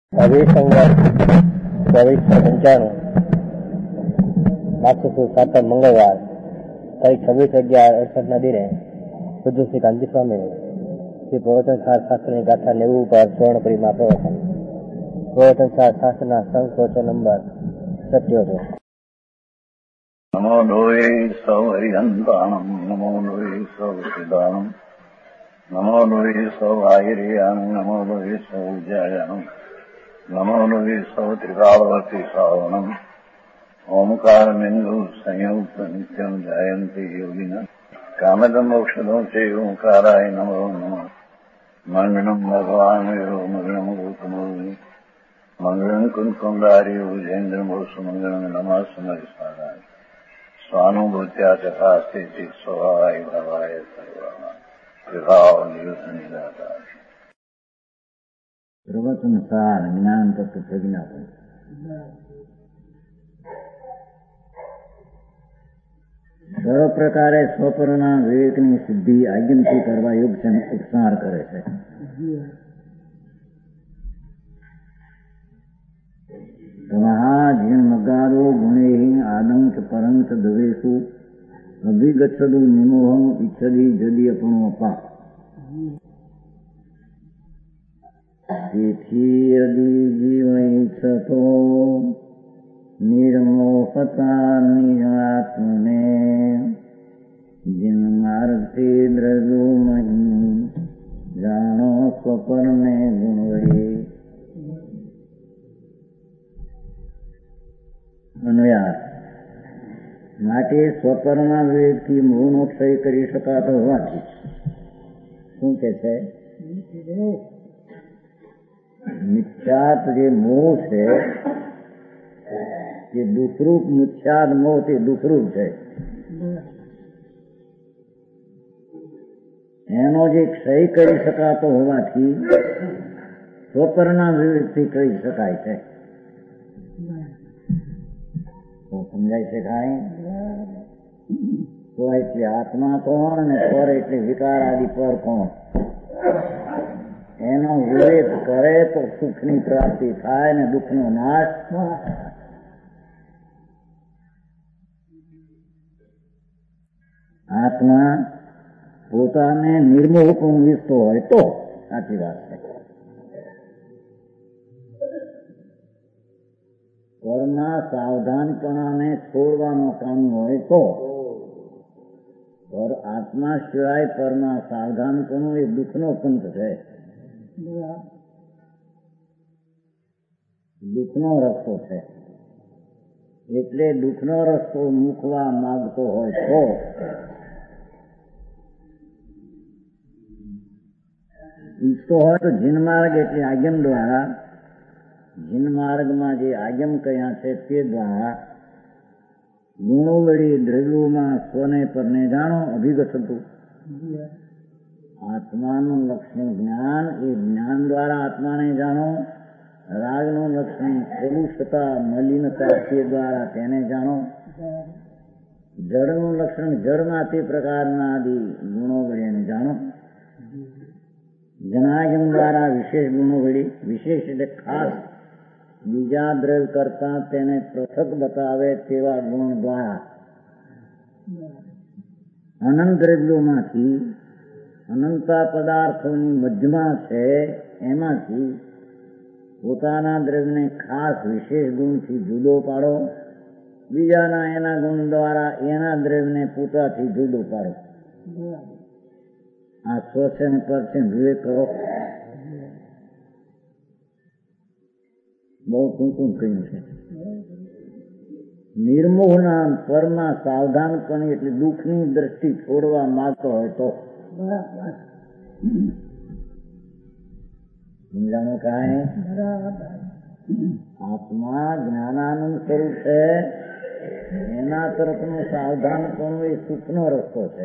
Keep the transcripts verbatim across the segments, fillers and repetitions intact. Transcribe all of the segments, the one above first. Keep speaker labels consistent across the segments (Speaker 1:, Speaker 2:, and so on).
Speaker 1: અભિસંગત ચોવીસો પંચાણું માક્ષસુ સાતમ મંગળવાર તારીખ છવ્વીસ અગિયાર અડસઠ ના દિને પૂજ્ય શ્રી કાંજી સ્વામી શ્રી પ્રવચન સાર શાસ્ત્રની ગાથા નેવું ઉપર સ્વર્ણ પરિમા પ્રવચન. પ્રવચન સાર શાસ્ત્રના સંકોચ નંબર સત્યોતેર.
Speaker 2: નમો લોહે સૌ હરિહંતાણમ નમો લોહે સૌ સિદ્ધાણમ નમો લોહે સૌ આયર્યામ નમો લોહે સૌ જયામ નમો લોહે સૌ ત્રિકાળવતી શ્રાવણમ ઓમકાર બિંદુ સંયુક્ત નિત્યમ જયંતી યોગિના કામદમ ઔષધો છે ઓંકારાય નમો નમઃ. મંગળમ ભગવાન મંગળમ ગૌતમો મંગળમ કુંકુંડારી ઉજેન્દ્રમો સુમંગળમ નમઃ સમરિસ્મરાય સ્વાનુભૂત્યા તથા સ્થિતિ સ્વભાવાય ભવાય સર્વા વિભાવ નિયુદ્ધ.
Speaker 3: પ્રવચન સાર જ્ઞાન તત્વ પ્રજ્ઞાપન. સર્વ પ્રકારે સ્વપરના વિવેકની સિદ્ધિ આજ્ઞાથી કરવા યોગ ઉપસાર કરે છે. તમહા જીર્ણમગારો ગુણેહિ આદંક પરંત દવેશુ અભિગચ્છદુ નિમોહમ ઇચ્છદી જદી અપણો અપા. તેથી યદિ જીવ ઈચ્છતો નિર્મોહતા નિરાત્મને જન્માર્થી દ્રવ્યોમહી જાણો સ્વપરને ગુણવડી. અન્વયાર્થ. માટે સ્વપરના વિવેકથી મોહનો ક્ષય કરી શકાતો હોવાથી શું કે છે? મિથ્યાત જે મોહ છે જે દુઃખરૂપ મિથ્યાદ મોહ તે દુઃખરૂપ છે. એનો જે ક્ષય કરી શકાતો હોવાથી સ્વપરના વિવેકથી કરી શકાય છે. સમજાય છે કાંઈ? તો એટલે આત્મા કોણ અને પર એટલે વિકાર આદિ પર કોણ? એનો વિવેક કરે તો સુખની પ્રાપ્તિ થાય ને દુઃખનો નાશ. આત્મા પોતાને નિર્મોહ પણ વીસતો હોય તો સાચી વાત છે. પરના સાવધાનપણાને છોડવાનો કામ હોય તો. પર આત્મા સિવાય પરના સાવધાનપણું એ દુઃખનો પંથ છે, દુઃખનો રસ્તો છે. એટલે દુઃખનો રસ્તો મૂકવા માંગતો હોય તો ઈચ્છતો હોય તો જીનમાર્ગ એટલે આજ્ઞમ દ્વારા જીનમાર્ગમાં જે આજ્ઞમ કયા છે તે દ્વારા ગુણો વળી દ્રવ્યોમાં સ્વને પરને જાણો અભિગત હતું. આત્માનું લક્ષણ જ્ઞાન એ જ્ઞાન દ્વારા આત્માને જાણો. રાગનું લક્ષણ પ્રદુષતા મલિનતા તે દ્વારા તેને જાણો. જળનું લક્ષણ જળમાં તે પ્રકારના આદિ ગુણો વળી એને જાણો. જનાગમ દ્વારા વિશેષ ગુણો વળી, વિશેષ એટલે ખાસ બીજા દ્રવ્ય કરતા તેને પૃથક બતાવે તેવા ગુણ દ્વારા અનંત દ્રવ્યોમાંથી અનંતા પદાર્થોની મધ્યમાં છે એમાંથી પોતાના દ્રવ્યને ખાસ વિશેષ ગુણથી જુદો પાડો. બીજાના એના ગુણ દ્વારા એના દ્રવ્યને પોતાથી જુદો પાડો. આ સ્વચ્છ ને પર છે વિવેક કરો. બહુ ટૂંકું કહ્યું છે. નિર્મોહના પરના સાવધાનપણે એટલે દુઃખની દ્રષ્ટિ છોડવા માંગતો હોય તો. સમજાણું કાંઈ? આત્મા જ્ઞાનાનંદ સ્વરૂપ છે. એના તરફનું સાવધાનપણું એ સુખનો રસ્તો છે.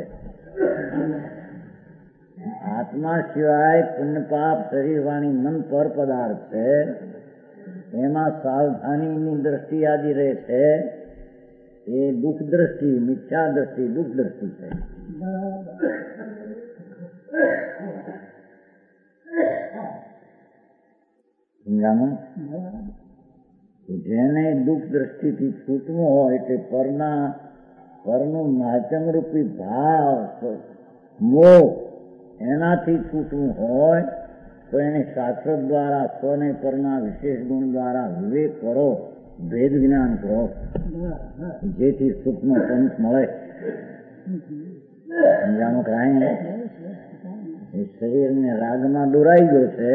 Speaker 3: આત્મા સિવાય પુણ્ય પાપ શરીર વાણી મન પર પદાર્થ છે. એમાં સાવધાનીની દ્રષ્ટિ આદિ રહે છે એ દુઃખ દ્રષ્ટિ, મિથ્યા દ્રષ્ટિ, દુઃખ દ્રષ્ટિ છે. સમજાણું? જેને દુઃખ દ્રષ્ટિથી છૂટવું હોય તે પરના પરનું નાચંગ રૂપી ભાવ મોહ એનાથી છૂટવું હોય તો એને શાસ્ત્ર દ્વારા સ્વને પરના વિશેષ ગુણ દ્વારા વિવેક કરો, ભેદ જ્ઞાન કરો, જેથી સુખનો પંથ મળે. સમજાણું? કાંઈ એ શરીરને રાગમાં દોરાઈ ગયો છે,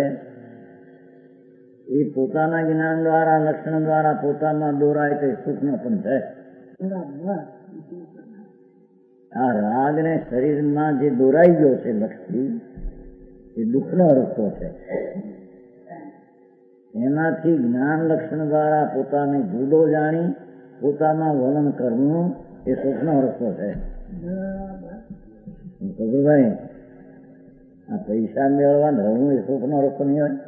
Speaker 3: એ પોતાના જ્ઞાન દ્વારા લક્ષણ દ્વારા પોતામાં દોરાય તે સુખનો પણ છે. આ રાગને શરીરમાં જે દોરાઈ ગયો છે લક્ષથી, એ દુઃખનો રસ્તો છે. એનાથી જ્ઞાન લક્ષણ દ્વારા પોતાને જુદો જાણી પોતામાં વલણ કરવું એ સુખનો રસ્તો છે. ભાઈ, આ પૈસા મેળવવા ધરવું એ સુખનો રસ્તો નહીં હોય.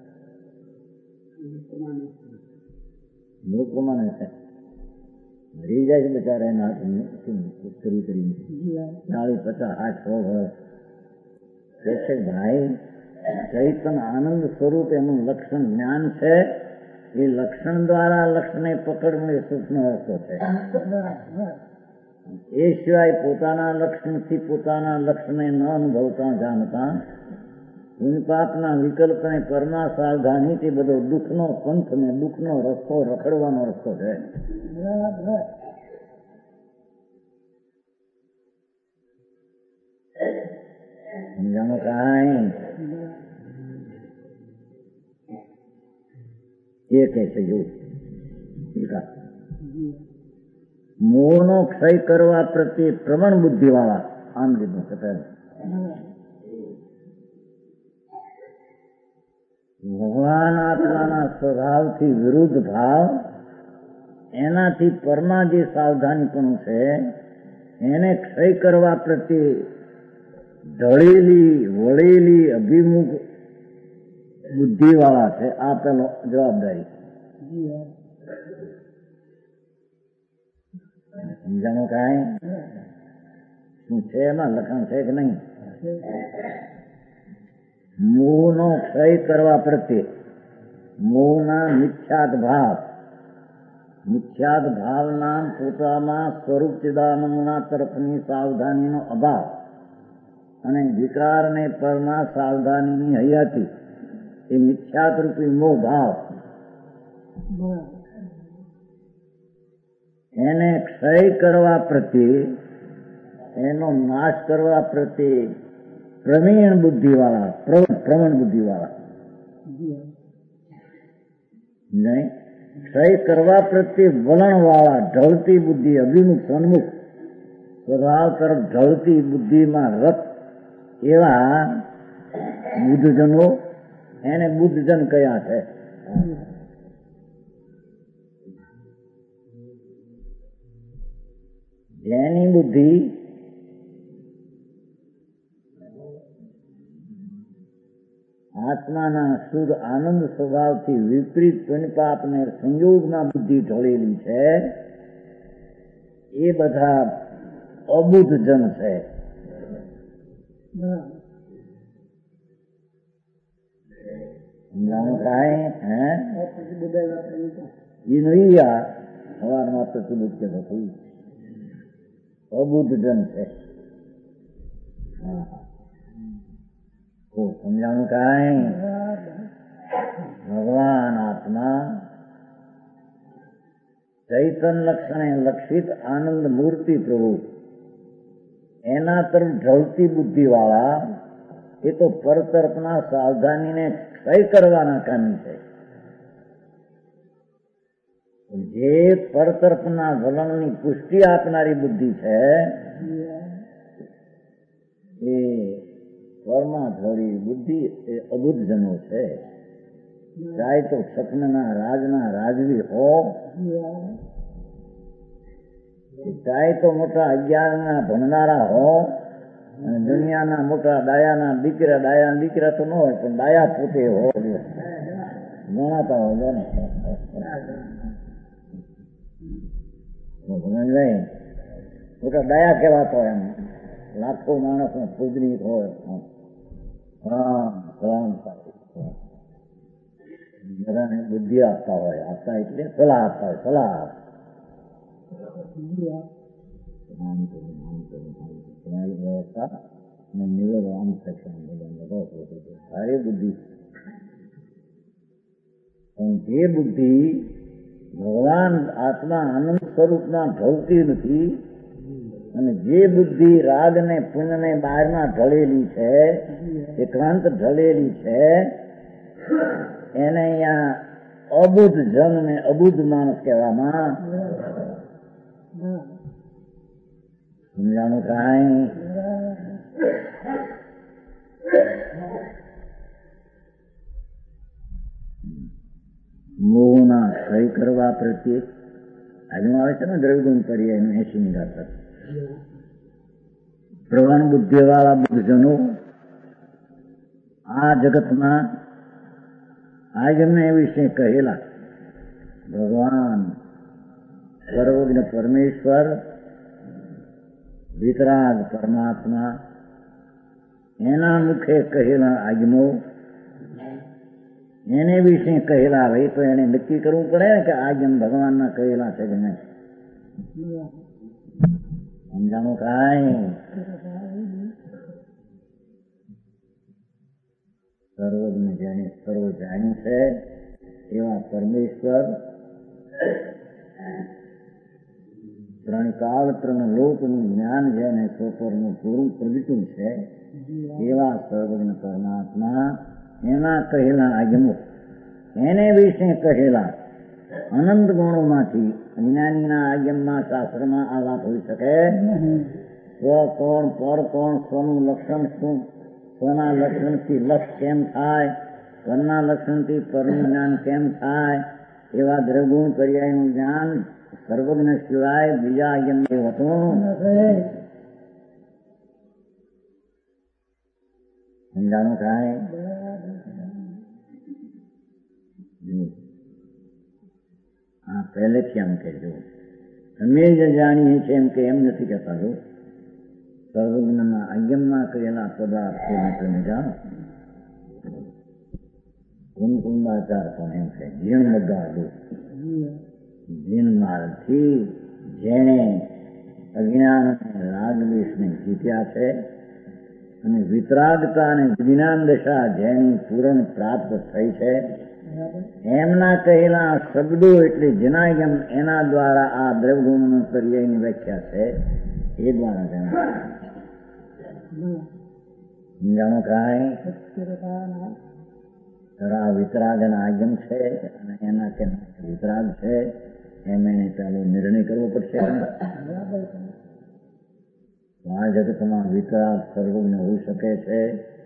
Speaker 3: લોકો મને છે મરી જાય છે બચારા એના કરી કરીને ચાલીસ પચાસ આઠ સો વર્ષ છે. ભાઈ, ચૈતન આનંદ સ્વરૂપ એનું લક્ષણ જ્ઞાન છે. એ લક્ષણ દ્વારા લક્ષણને પકડવું એ સુખનો રસ્તો છે. એ સિવાય પોતાના લક્ષણથી પોતાના લક્ષણને ન અનુભવતા જાણતા પાપના વિકલ્પને પરમા સાવધાની તે બધો દુઃખનો પંથ ને દુઃખનો રસ્તો રખડવાનો રસ્તો છે. સમજાણો? કાંઈ એ કહે છે જો મોહનો ક્ષય કરવા પ્રત્યે પ્રવણ બુદ્ધિ વાળા આમ લીધું છે. ભગવાન આત્માના સ્વભાવથી વિરુદ્ધ ભાવ એનાથી પરમાં જે સાવધાનીપણું છે એને ક્ષય કરવા પ્રત્યે ઢળેલી વળેલી અભિમુખ બુદ્ધિ વાળા છે. આ પેલો જવાબદારી. સમજાણું? કાંઈ શું છે એમાં લખાણ છે કે નહીં? મોહનો ક્ષય કરવા પ્રત્યે મોહના મિથ્યાત ભાવ મિથ્યાત ભાવના પોતામાં સ્વરૂપ ચિદાનંદના તરફની સાવધાનીનો અભાવ અને વિકારને પરના સાવધાનીની હયાતી એ મિથ્યાત રૂપી મોહ ભાવ એને ક્ષય કરવા પ્રત્યે એનો નાશ કરવા પ્રત્યે પ્રવીણ બુદ્ધિ વાળા પ્રવણ બુદ્ધિ વાળા નહીં, ક્ષય કરવા પ્રત્યે વલણ વાળા ઢળતી બુદ્ધિ અભિમુખ સન્મુખ સ્વભાવ તરફ ઢળતી બુદ્ધિમાં રત એવા બુદ્ધજનો એને બુદ્ધજન કયા છે. જેની બુદ્ધિ આત્માના શુદ્ધ આનંદ સ્વભાવથી વિપરીત પુણ્યપાપને સંયોગમાં બુદ્ધિ ઢળેલી છે એ બધા અબુદ્ધ જન છે. કાંઈ હે એ નહીં આ સવારમાં પ્રતિબુદ્ધ કે થયું અબુદ્ધ જન છે. સમજાણું? કાંઈ ભગવાન આત્મા ચૈતન લક્ષણે લક્ષિત આનંદ મૂર્તિ પ્રભુ એના તરફ ઢળતી બુદ્ધિ વાળા એ તો પરતરફના સાવધાનીને ક્ષય કરવાના કામી છે. જે પરતરફના વલણની પુષ્ટિ આપનારી બુદ્ધિ છે એ પરમાં ઢળી બુદ્ધિ એ અબુદ્ધ જનો છે. ચાહે તો સપનના રાજના રાજવી હો, ચાહે તો મોટા અગિયારના ભણનારા હો, અને દુનિયાના મોટા ડાયાના દીકરા ડાયા દીકરા તો ન હોય પણ ડાયા પોતે હો ગણાતા હોય ને મોટા ડાયા કહેવાતો એમ લાખો માણસ નો પૂજનીક હોય. હા બધાને બુદ્ધિ આપતા હોય, આપતા એટલે સલાહ આપતા હોય, સલાહ વ્યવસ્થા અને નિવેદ આમ થશે સારી બુદ્ધિ. પણ જે બુદ્ધિ ભગવાન આત્મા આનંદ સ્વરૂપમાં ઢળતી નથી અને જે બુદ્ધિ રાગ ને પુણ્ય ને બહારમાં ઢળેલી છે, એકાંત ઢળેલી છે, એને અહીંયા અબુદ્ધ જન ને અબુદ્ધ માણસ કહેવામાં. સમજાણું કાંઈ? મોહના ક્ષય કરવા પ્રત્યે આજુ આવે છે ને દ્રવ્યગુણ કરીએ એનું એસી નિરાકર પ્રવાન બુદ્ધિ વાળા બુદ્ધજનો આ જગતમાં આજમને એ વિશે કહેલા ભગવાન સર્વજ્ઞ પરમેશ્વર વિતરાગ પરમાત્મા એના મુખે કહેલા આજ્ઞો એને વિશે કહેલા ભાઈ તો એને નક્કી કરવું પડે ને કે આજ્ઞ ભગવાનના કહેલા છે કે નહીં. સમજાણું કાંઈ? સર્વજ્ઞ જેને સર્વ જાણ્યું છે એવા પરમેશ્વર ત્રણ કાળ ત્રણ લોકનું જ્ઞાન જેને સોપરનું પૂરું પ્રગટ્યું છે એવા સર્વજ્ઞ પરમાત્મા એના કહેલા આજ્ઞો એને વિશે કહેલા અનંત ગુણોમાંથી જ્ઞાનીના આજ્ઞમાં શાસ્ત્રમાં આ વાત હોઈ શકે. સ્વ કોણ, પર કોણ, સ્વનું લક્ષણ શું, સ્વના લક્ષણથી લક્ષ કેમ થાય, પરના લક્ષણથી પરનું જ્ઞાન કેમ થાય, એવા દ્રવગુણ પર્યાયનું જ્ઞાન સર્વજ્ઞ સિવાય બીજા આજ્ઞ હતું. સમજાણું કાંઈ? હા, પહેલેથી આમ કહેજો અમે જ જાણીએ છીએ એમ કે એમ નથી કહેતા. જો સર્વજ્ઞના આજ્ઞમાં કહેલા પદાર્થોને તમે જાણો. કુંકુંદાચાર પણ એમ છે જીણ મગાડું જીન માર્ગથી જેણે અજ્ઞાન અને રાગદ્વેષને જીત્યા છે અને વિતરાગતા અને વિજ્ઞાન દશા જેની પૂરણ પ્રાપ્ત થઈ છે એમના કહેલા શબ્દો એટલે જનાયમ એના દ્વારા આ દ્રવગુણનો પર્યાયની વ્યાખ્યા છે એ દ્વારા જણાય. સમજાણું કાંઈ? આ વિતરાગ ના આજ્ઞ છે અને એના કે વિતરાગ છે એમ એને ચાલો નિર્ણય કરવો પડશે. આ જગતમાં વિતરાગ સર્વજ્ઞ હોઈ શકે છે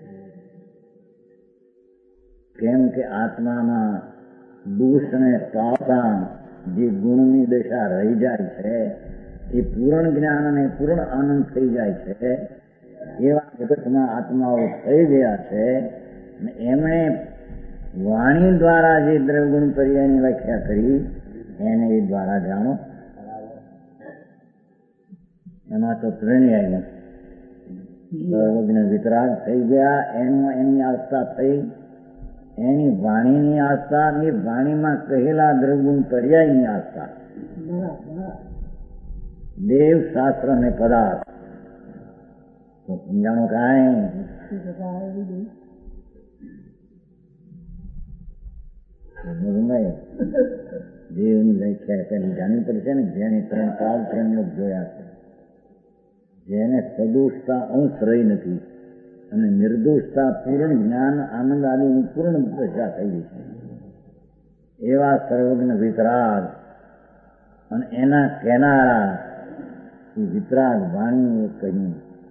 Speaker 3: કેમ કે આત્મામાં દોષને પાવતા જે ગુણની દશા રહી જાય છે એ પૂર્ણ જ્ઞાન અને પૂર્ણ આનંદ થઈ જાય છે એવા જગતમાં આત્માઓ થઈ ગયા છે. એમણે વાણી દ્વારા જે દ્રવગુણ પર્યાયની વ્યાખ્યા કરી એને એ દ્વારા જાણો. એમાં તો ત્રણેય આવ્યા. સર્વજ્ઞ વિતરાગ થઈ ગયા એનું એની આસ્થા થઈ, એની વાણીની આસ્થા, એ વાણીમાં કહેલા દ્રવગુણ પર્યાયની આસ્થા, દેવ શાસ્ત્ર ને પદાર્થ. તો સમજાણું કાંઈ? દેવની વ્યાખ્યા પેલી જાણવી પડશે ને. જેને ત્રણ કાળ ત્રણ લોક જોયા છે, જેને સદોષતા અંશ રહી નથી અને નિર્દોષતા પૂર્ણ જ્ઞાન આનંદ આદિની પૂર્ણ દશા થયેલી છે એવા સર્વજ્ઞ વિતરાગ અને એના કહેનારા એ વિતરાગ વાણી કહ્યું.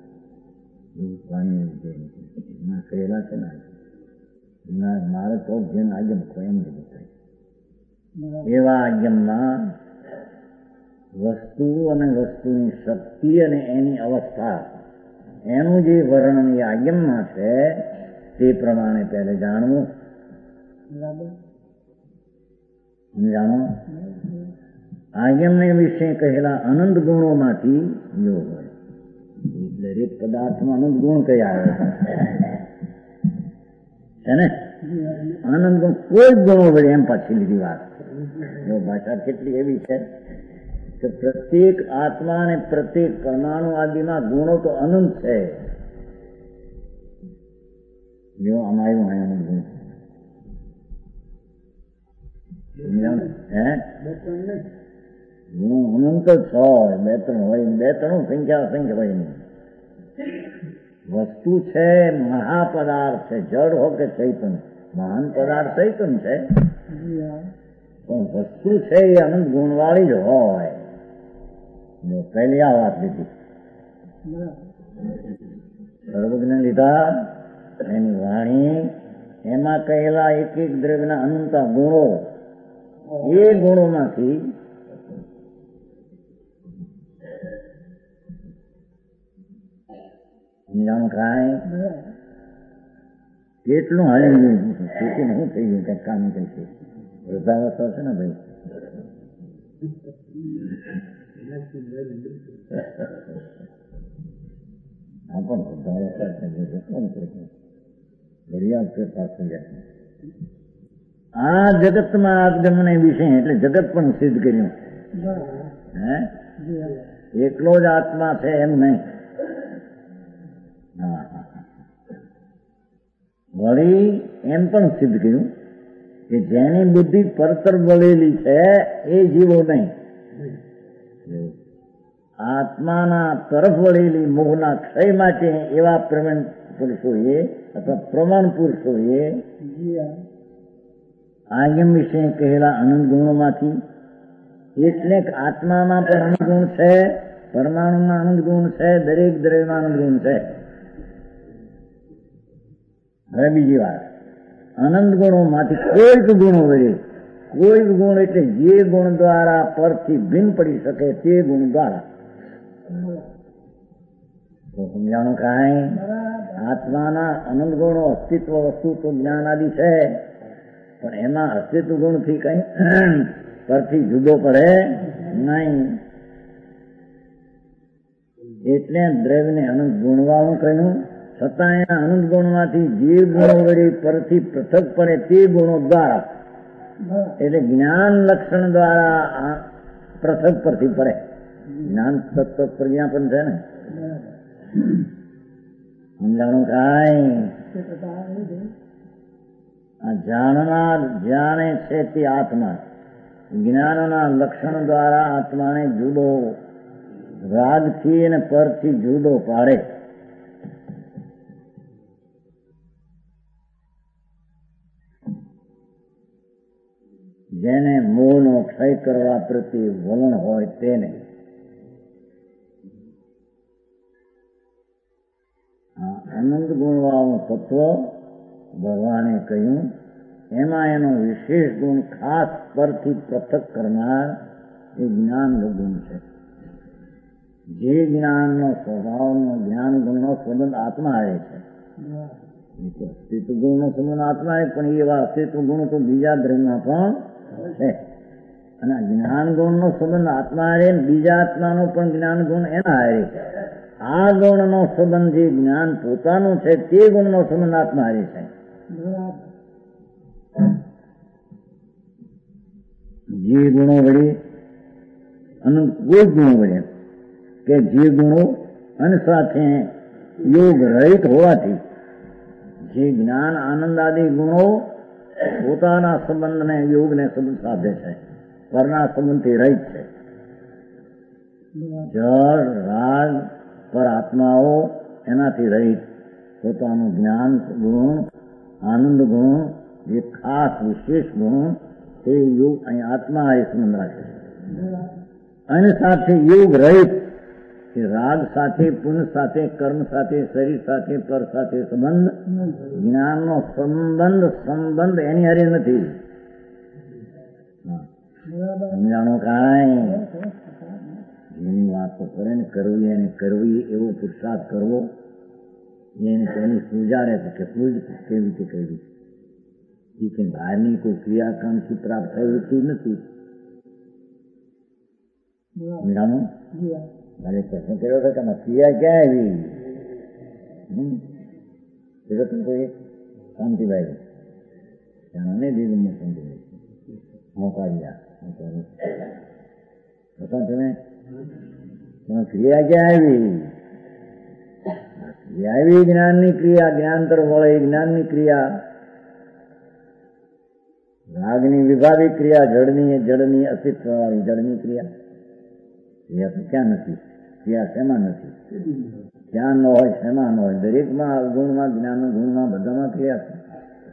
Speaker 3: વાણી એના કહેલા છે ને મારે તો જેને આજ્ઞ એમ જ થાય એવા આજ્ઞમાં વસ્તુ અને વસ્તુની શક્તિ અને એની અવસ્થા એનું જે વર્ણન એ આજ્ઞમાં છે તે પ્રમાણે પહેલે જાણવું. જાણો આજ્ઞને વિશે કહેલા અનંત ગુણોમાંથી યોગ હોય એટલે દરેક પદાર્થમાં અનંત ગુણ કયા આવે છે ને. આનંદ ગુણ કોઈ ગુણો વડે એમ પાછી લીધી વાત. જો ભાષા કેટલી એવી છે કે પ્રત્યેક આત્મા અને પ્રત્યેક પરમાણુ આદિમાં ગુણો તો અનંત છે. જો આમાં આવ્યું હોય અનંત ગુણ હે ગુણ અનંત છ હોય, બે ત્રણ હોય, બે ત્રણ સંખ્યા અસંખ્ય હોય નહીં. વસ્તુ છે મહાપદાર્થ છે, જળ હો કે ચૈતન્ય. મહાન પદાર્થ ચૈતન્ય છે પણ વસ્તુ છે એ અનંત ગુણવાળી જ હોય. પહેલી આ વાત લીધી. સર્વજ્ઞ લીધા એની વાણી, એમાં કહેલા એક એક દ્રવ્યના અનંત ગુણો, એ ગુણોમાંથી સમજાણું થાય કેટલું હાલી ખેતી શું થઈ ગયું કઈક કામ કઈ છે. વૃદ્ધાવસ્થા છે ને ભાઈ, આ પણ વૃદ્ધાવસ્થા છે કોણ છે ઘડિયાળ ફેરફાર થઈ જાય. આ જગતમાં આગમન વિશે એટલે જગત પણ સિદ્ધ કર્યું. હે એકલો જ આત્મા છે એમ નહીં. વળી એમ પણ સિદ્ધ કર્યું કે જેની બુદ્ધિ પરતર વળેલી છે એ જીવો નહીં. આત્માના તરફ વળેલી મોહના ક્ષય માટે એવા પ્રમાણ પુરુષોએ અથવા પ્રમાણ પુરુષોએ આગમ વિશે કહેલા અનંત ગુણોમાંથી એટલે આત્મામાં પણ અનંત ગુણ છે, પરમાણુમાં અનંત ગુણ છે, દરેક દ્રવ્યમાં અનંત ગુણ છે. હવે બીજી વાત, અનંત ગુણોમાંથી કોઈક ગુણો વડે, કોઈક ગુણ એટલે જે ગુણ દ્વારા પરથી ભિન્ન પડી શકે તે ગુણ દ્વારા. તો સમજાણું કાંઈ આત્માના અનંત ગુણો અસ્તિત્વ વસ્તુ તો જ્ઞાન આદિ છે પણ એમાં અસ્તિત્વ ગુણથી કઈ પરથી જુદો પડે નહીં. એટલે દ્રવ્યને અનંત ગુણવાળું કહ્યું. છતાં એના અનંત ગુણમાંથી જે ગુણો વડે પરથી પૃથક પડે તે ગુણો દ્વારા, એટલે જ્ઞાન લક્ષણ દ્વારા પૃથક પરથી પડે. જ્ઞાન તત્વ પ્રજ્ઞાપન છે ને, સમજાણું કાંઈ આ જાણનાર જાણે છે તે આત્મા જ્ઞાનના લક્ષણ દ્વારા આત્માને જુદો રાગથી અને પરથી જુદો પાડે. જેને મોહનો ક્ષય કરવા પ્રત્યે વલણ હોય તેને. અનંત ગુણવાળું તત્વ ભગવાને કહ્યું એમાં એનો વિશેષ ગુણ ખાસ પરથી પૃથક કરનાર એ જ્ઞાન ગુણ છે. જે જ્ઞાનનો સ્વભાવનો જ્ઞાન ગુણનો સંબંધ આત્મા આવે છે. અસ્તિત્વ ગુણનો સંબંધ આત્મા આવે પણ એવા અસ્તિત્વ ગુણ તો બીજા દ્રવ્યમાં પણ છે. અને જ્ઞાન ગુણનો સંબંધ આત્મા આવે, બીજા આત્માનો પણ જ્ઞાન ગુણ એના આવે. આ ગુણનો સંબંધ જે જ્ઞાન પોતાનું છે તે ગુણનો સંબંધ આત્મા આવે છે. જે ગુણો વડે અનંત કોઈ ગુણો વડે કે જે ગુણો અન સાથે યોગ રહિત હોવાથી જે જ્ઞાન આનંદ આદિ ગુણો પોતાના સંબંધને યોગને સંબંધ સાધે છે, પરના સંબંધથી રહિત છે. જળ રાગ પર આત્માઓ એનાથી રહિત પોતાનું જ્ઞાન ગુણ આનંદ ગુણ જે ખાસ વિશેષ ગુણ તે યોગ અહીં આત્મા એ સંબંધ રાખે છે. અને સાથે યોગ રહિત કે રાગ સાથે પુણ્ય સાથે કર્મ સાથે શરીર સાથે પર સાથે સંબંધ જ્ઞાનનો સંબંધ સંબંધ એની હારે નથી. સમજાણું કાંઈ જેની વાતો કરે ને કરવી એને કરવી એવો પુરુષાર્થ કરવો એને તેની પૂજાડે છે કે પૂજ કેવી રીતે કરવી એ કઈ બહારની કોઈ ક્રિયાકાંક્ષી પ્રાપ્ત થયું નથી. સમજાણું મારે પ્રશ્ન કર્યો હતો કે ક્રિયા ક્યાં આવી? શાંતિભાઈ ત્યાંને દીધું સમજી મોકાળ્યા હતા તમે ક્રિયા ક્યાં આવી? ક્રિયા આવી જ્ઞાનની ક્રિયા, જ્ઞાન તરફ વળે જ્ઞાનની ક્રિયા, રાગની વિભાગી ક્રિયા, જળની જળની અસ્તિત્વ વાળી જળની ક્રિયા. ક્રિયા તો ક્યાં નથી? ક્રિયા શેમાં નથી? ક્યાં ન હોય, શેમાં ન હોય? દરેકમાં ગુણમાં, જ્ઞાન ગુણમાં, બધામાં ક્રિયા છે.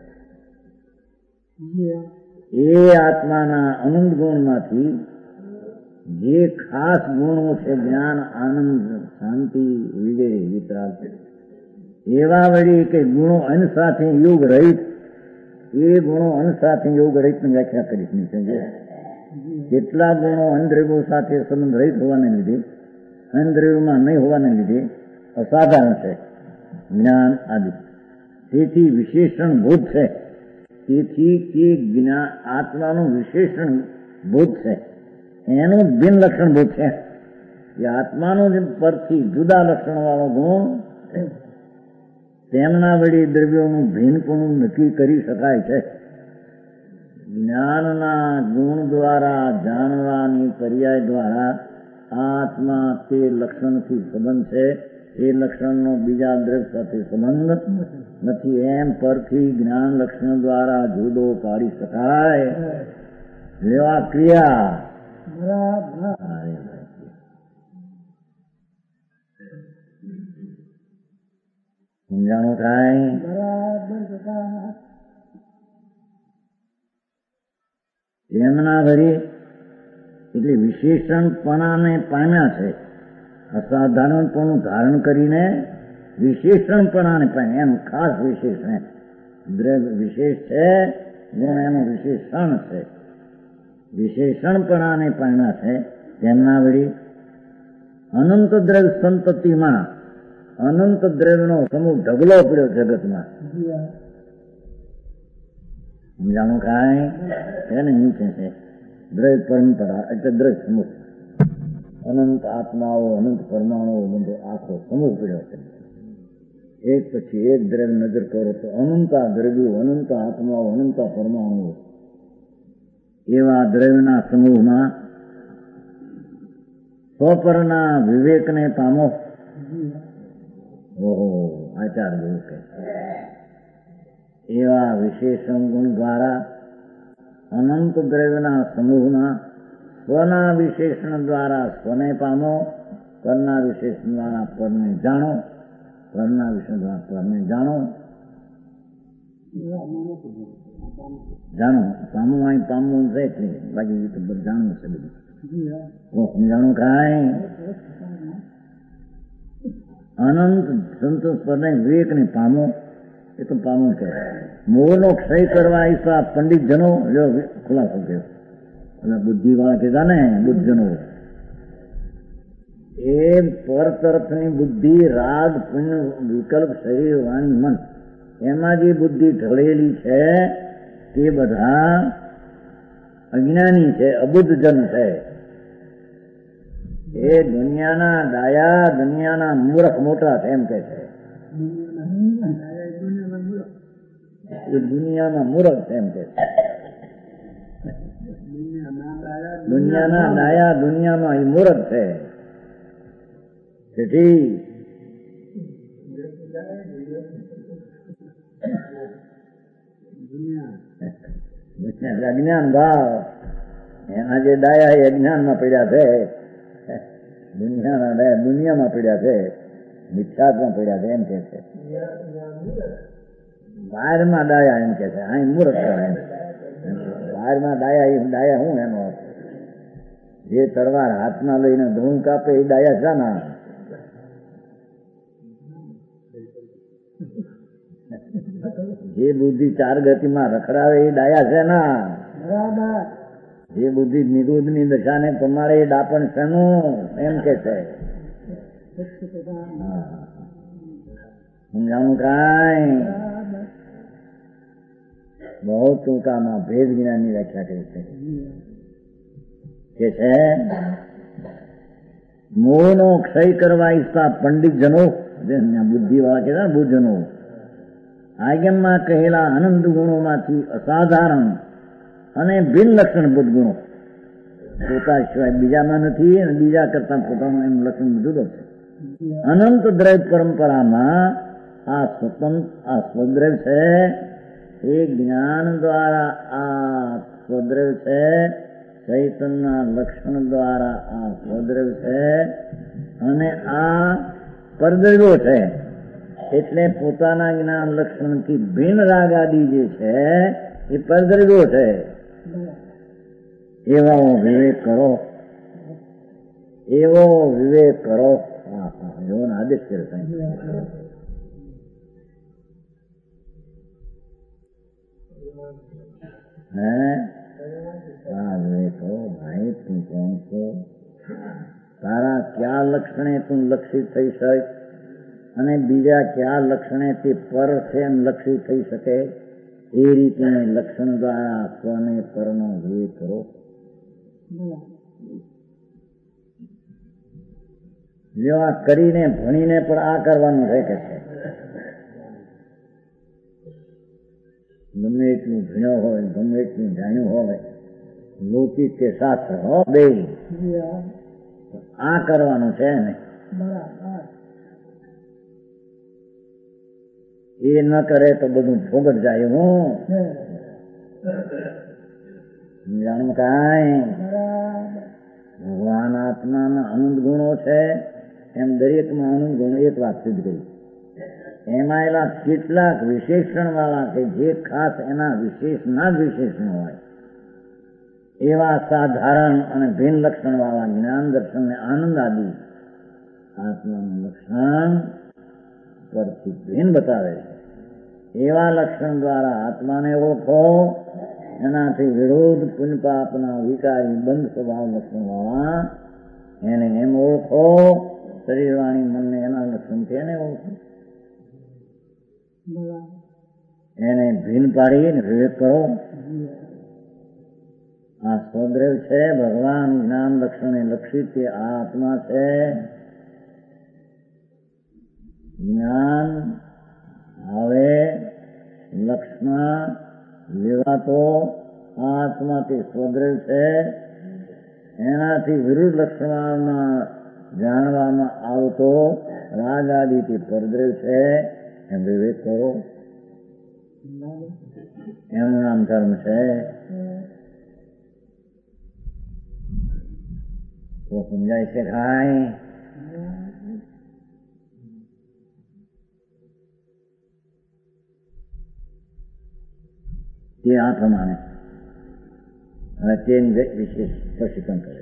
Speaker 3: એ આત્માના અનંત ગુણમાંથી જે ખાસ ગુણો છે, જ્ઞાન, આનંદ, શાંતિ, વિજય, વિતરાગ, એવા વળી કે ગુણો અન સાથે યોગ રહિત, એ ગુણો અન સાથે યોગ રહિતની વ્યાખ્યા કરીશ નહીં. કેટલા ગુણો અનદ્રવ્યો સાથે સંબંધ રહિત હોવાને લીધે, અનદ્રવ્યોમાં નહીં હોવાને લીધે અસાધારણ છે જ્ઞાન આદિ. તેથી વિશેષણ ભૂત છે. તેથી તે જ્ઞાન આત્માનું વિશેષણ ભૂત છે, એનું બિન લક્ષણ ભૂત છે. એ આત્માનું પરથી જુદા લક્ષણ વાળો ગુણ છે. તેમના વળી દ્રવ્યોનું ભિન્નપણું નક્કી કરી શકાય છે. જ્ઞાનના ગુણ દ્વારા, જાણવાની પર્યાય દ્વારા આત્મા તે લક્ષણથી સંબંધ છે, એ લક્ષણનો બીજા દ્રવ્ય સાથે સંબંધ નથી. એમ પરથી જ્ઞાન લક્ષણ દ્વારા જુદો પાડી શકાય. લેવા ક્રિયા સમજાણું થાય? એમના વળી એટલે વિશેષણપણાને પામ્યા છે. અસાધારણપણું ધારણ કરીને વિશેષણપણાને પામ્યા. એનું ખાસ વિશેષણ દ્રવ્ય વિશેષ છે, ગુણ એનું વિશેષણ છે. વિશેષણપણાને પામ્યા છે. તેમના વળી અનંત દ્રવ્ય સંતતિમાં અનંત દ્રવ્યનો સમૂહ ઢગલો પડ્યો જગતમાં. સમજાણું કાંઈ? એને નીચે છે દ્રવ્ય પરંપરા એટલે દ્રવ્ય સમૂહ. અનંત આત્માઓ, અનંત પરમાણુઓ બધો આખો સમૂહ પડ્યો છે. એક પછી એક દ્રવ્ય નજર કરો તો અનંતા દ્રવ્યો, અનંત આત્માઓ, અનંત પરમાણુઓ, એવા દ્રવ્યના સમૂહમાં સ્વપરના વિવેકને પામો. ઓહો, આચાર જેવું કે એવા વિશેષણ ગુણ દ્વારા અનંત દ્રવ્યના સમૂહમાં સ્વના વિશેષણ દ્વારા સ્વને પામો, પરના વિશેષણ દ્વારા પરને જાણો, પરના વિશેષણ દ્વારા પરને જાણો. જાણો પામવું અહીં પામવું છે જ નહીં, બાકી તો બધું જાણવું છે. બધું સમજાણું કાંઈ? અનંત સંતોષ પરને વિવેક ને પામો, એ તો પામો છે. મોહનો ક્ષય કરવા ઈચ્છા પંડિત જનો જો ખુલાસો થયો. એટલે બુદ્ધિ વાળા કહેતા ને બુદ્ધજનો, એ પર તરફની બુદ્ધિ રાગ, પુણ્ય, વિકલ્પ, શરીર, વાણી, મન, એમાં જે બુદ્ધિ ઢળેલી છે તે બધા અજ્ઞાની છે, અબુદ્ધજન છે. એ દુનિયાના ડાયા, દુનિયાના મૂર્ખ મોટા છે એમ કે છે. એ દુનિયાના મૂર્ખ છે એમ કે છે. દુનિયાના ડાયા, દુનિયામાં એ મૂર્ખ છે. તેથી અજ્ઞાન ભાવ એના જે ડાયા એ અજ્ઞાનમાં પડ્યા છે. દુનિયાના ડાયા દુનિયામાં પડ્યા છે, મિથ્યાત્માં પડ્યા છે એમ કે છે. બહારમાં ડાયા એમ કે છે, અહીં મૂર્ખ કહેવાય. બહારમાં ડાયા એ ડાયા હું એનો જે તરવાર હાથમાં લઈને ધૂમ કાપે એ ડાયા શાના? જે બુદ્ધિ ચાર ગતિમાં રખડાવે એ ડાયા છે ના. જે બુદ્ધિ નિરુદ્ધની દશાને પ્રમાણે એ ડાપણ શેનું એમ કે છે. સમજાણું કાંઈ? બહુ ટૂંકામાં ભેદ જ્ઞાનની વ્યાખ્યા કરી છે કે છે મોહનો ક્ષય કરવા ઈચ્છતા પંડિત જનો, બુદ્ધિ વાળા કહેતા બુદ્ધજનો, આગમમાં કહેલા આનંદ ગુણોમાંથી અસાધારણ અને ભિન્ન લક્ષણભૂત ગુણો પોતા સિવાય બીજામાં નથી અને બીજા કરતા પોતાનું એનું લક્ષણ જુદો છે. અનંત દ્રવ્ય પરંપરામાં આ સ્વતંત્ર આ સ્વદ્રવ્ય છે એ જ્ઞાન દ્વારા આ સ્વદ્રવ્ય છે, ચૈતનના લક્ષણ દ્વારા આ સ્વદ્રવ્ય છે અને આ પરદ્રવ્યો છે. એટલે પોતાના જ્ઞાન લક્ષણથી ભિન્ન રાગ આદિ જે છે એ પરદ્રવ્યો છે. એવો વિવેક કરો, એવો વિવેક કરો. એવો આદેશ કરે હે આ વિવેક કરો. ભાઈ તું કોણ છો? તારા ક્યાં લક્ષણે તું લક્ષિત થઈ શક અને બીજા ક્યાં લક્ષણે તે પર છે લક્ષિત થઈ શકે? એ રીતે લક્ષણ દ્વારા સ્વને પરનો વિવેક કરો. જો આ કરીને ભણીને પણ આ કરવાનું રહે કે છે. ગમે એટલું ભણ્યો હોય, ગમે એટલું જાણ્યું હોય, લૌકિક કે શાસ્ત્ર હો બે આ કરવાનું છે ને. એ ન કરે તો બધું ફોગટ જાય. હું જાણું કાંઈ ભગવાન આત્માના આનંદ ગુણો છે એમ દરેકમાં આનંદ ગુણો એક વાત સિદ્ધ કરી. એમાં એલા કેટલાક વિશેષણ વાળા છે જે ખાસ એના વિશેષના જ વિશેષણ હોય એવા સાધારણ અને ભિન્ન લક્ષણ વાળા જ્ઞાન દર્શન ને આનંદ આદિ આત્માનું લક્ષણ પરથી ભિન્ન બતાવે છે. એવા લક્ષણ દ્વારા આત્માને ઓળખો. એનાથી વિરોધ પુણ્ય પાપના વિકારી બંધ સ્વભાવ લક્ષણ વાળા એને એમ ઓળખો. શરીર વાણી મનને એના લક્ષણથી એને ઓળખો. એને ભીન પાડીને વિવેક કરો. આ સ્વદ્રવ્ય છે ભગવાન જ્ઞાન લક્ષણે લક્ષિત આ આત્મા છે. જ્ઞાન હવે લક્ષમાં લેવાતો આ આત્મા તે સ્વદ્રવ્ય છે. એનાથી વિરુદ્ધ લક્ષણમાં જાણવામાં આવતો રાગ આદિથી પરદ્રવ્ય છે. એમ વિવેક કરો. એનું નામ ધર્મ છે. તો સમજાય છે ખાય તે આ પ્રમાણે અને તેની વિશેષ સ્પષ્ટીકરણ કરે.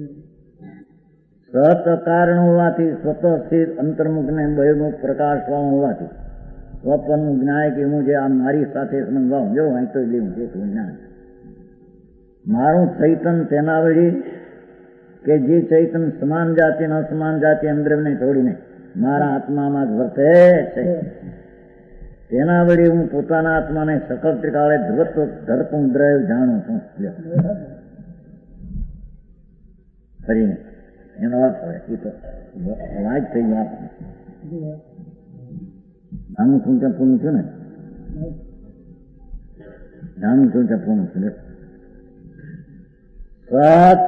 Speaker 3: સત કારણ હોવાથી સ્વતઃસ્થિત અંતર્મુખ ને બહિર્મુખ પ્રકાશવાળું હોવાથી સ્વપનનું જ્ઞાય કે હું જે આ મારી સાથે સમજવા જો અહીં તો લેવું છે જ્ઞાન મારું ચૈતન તેના વળી કે જે ચૈતન સમાન જાતિ ન સમાન જાતિ અંદરને છોડીને મારા આત્મામાં જ વર્તે છે તેના વળી હું પોતાના આત્માને સકલ ત્રિકાળે ધ્રુવત્વ ધરતું દ્રવ્ય જાણું છું. ફરીને એનો અર્થ હોય એ તો વાત થઈ વાત જાણું છું ત્યાં પૂરું છું ને જાણું છું ત્યાં પૂરું છું. સત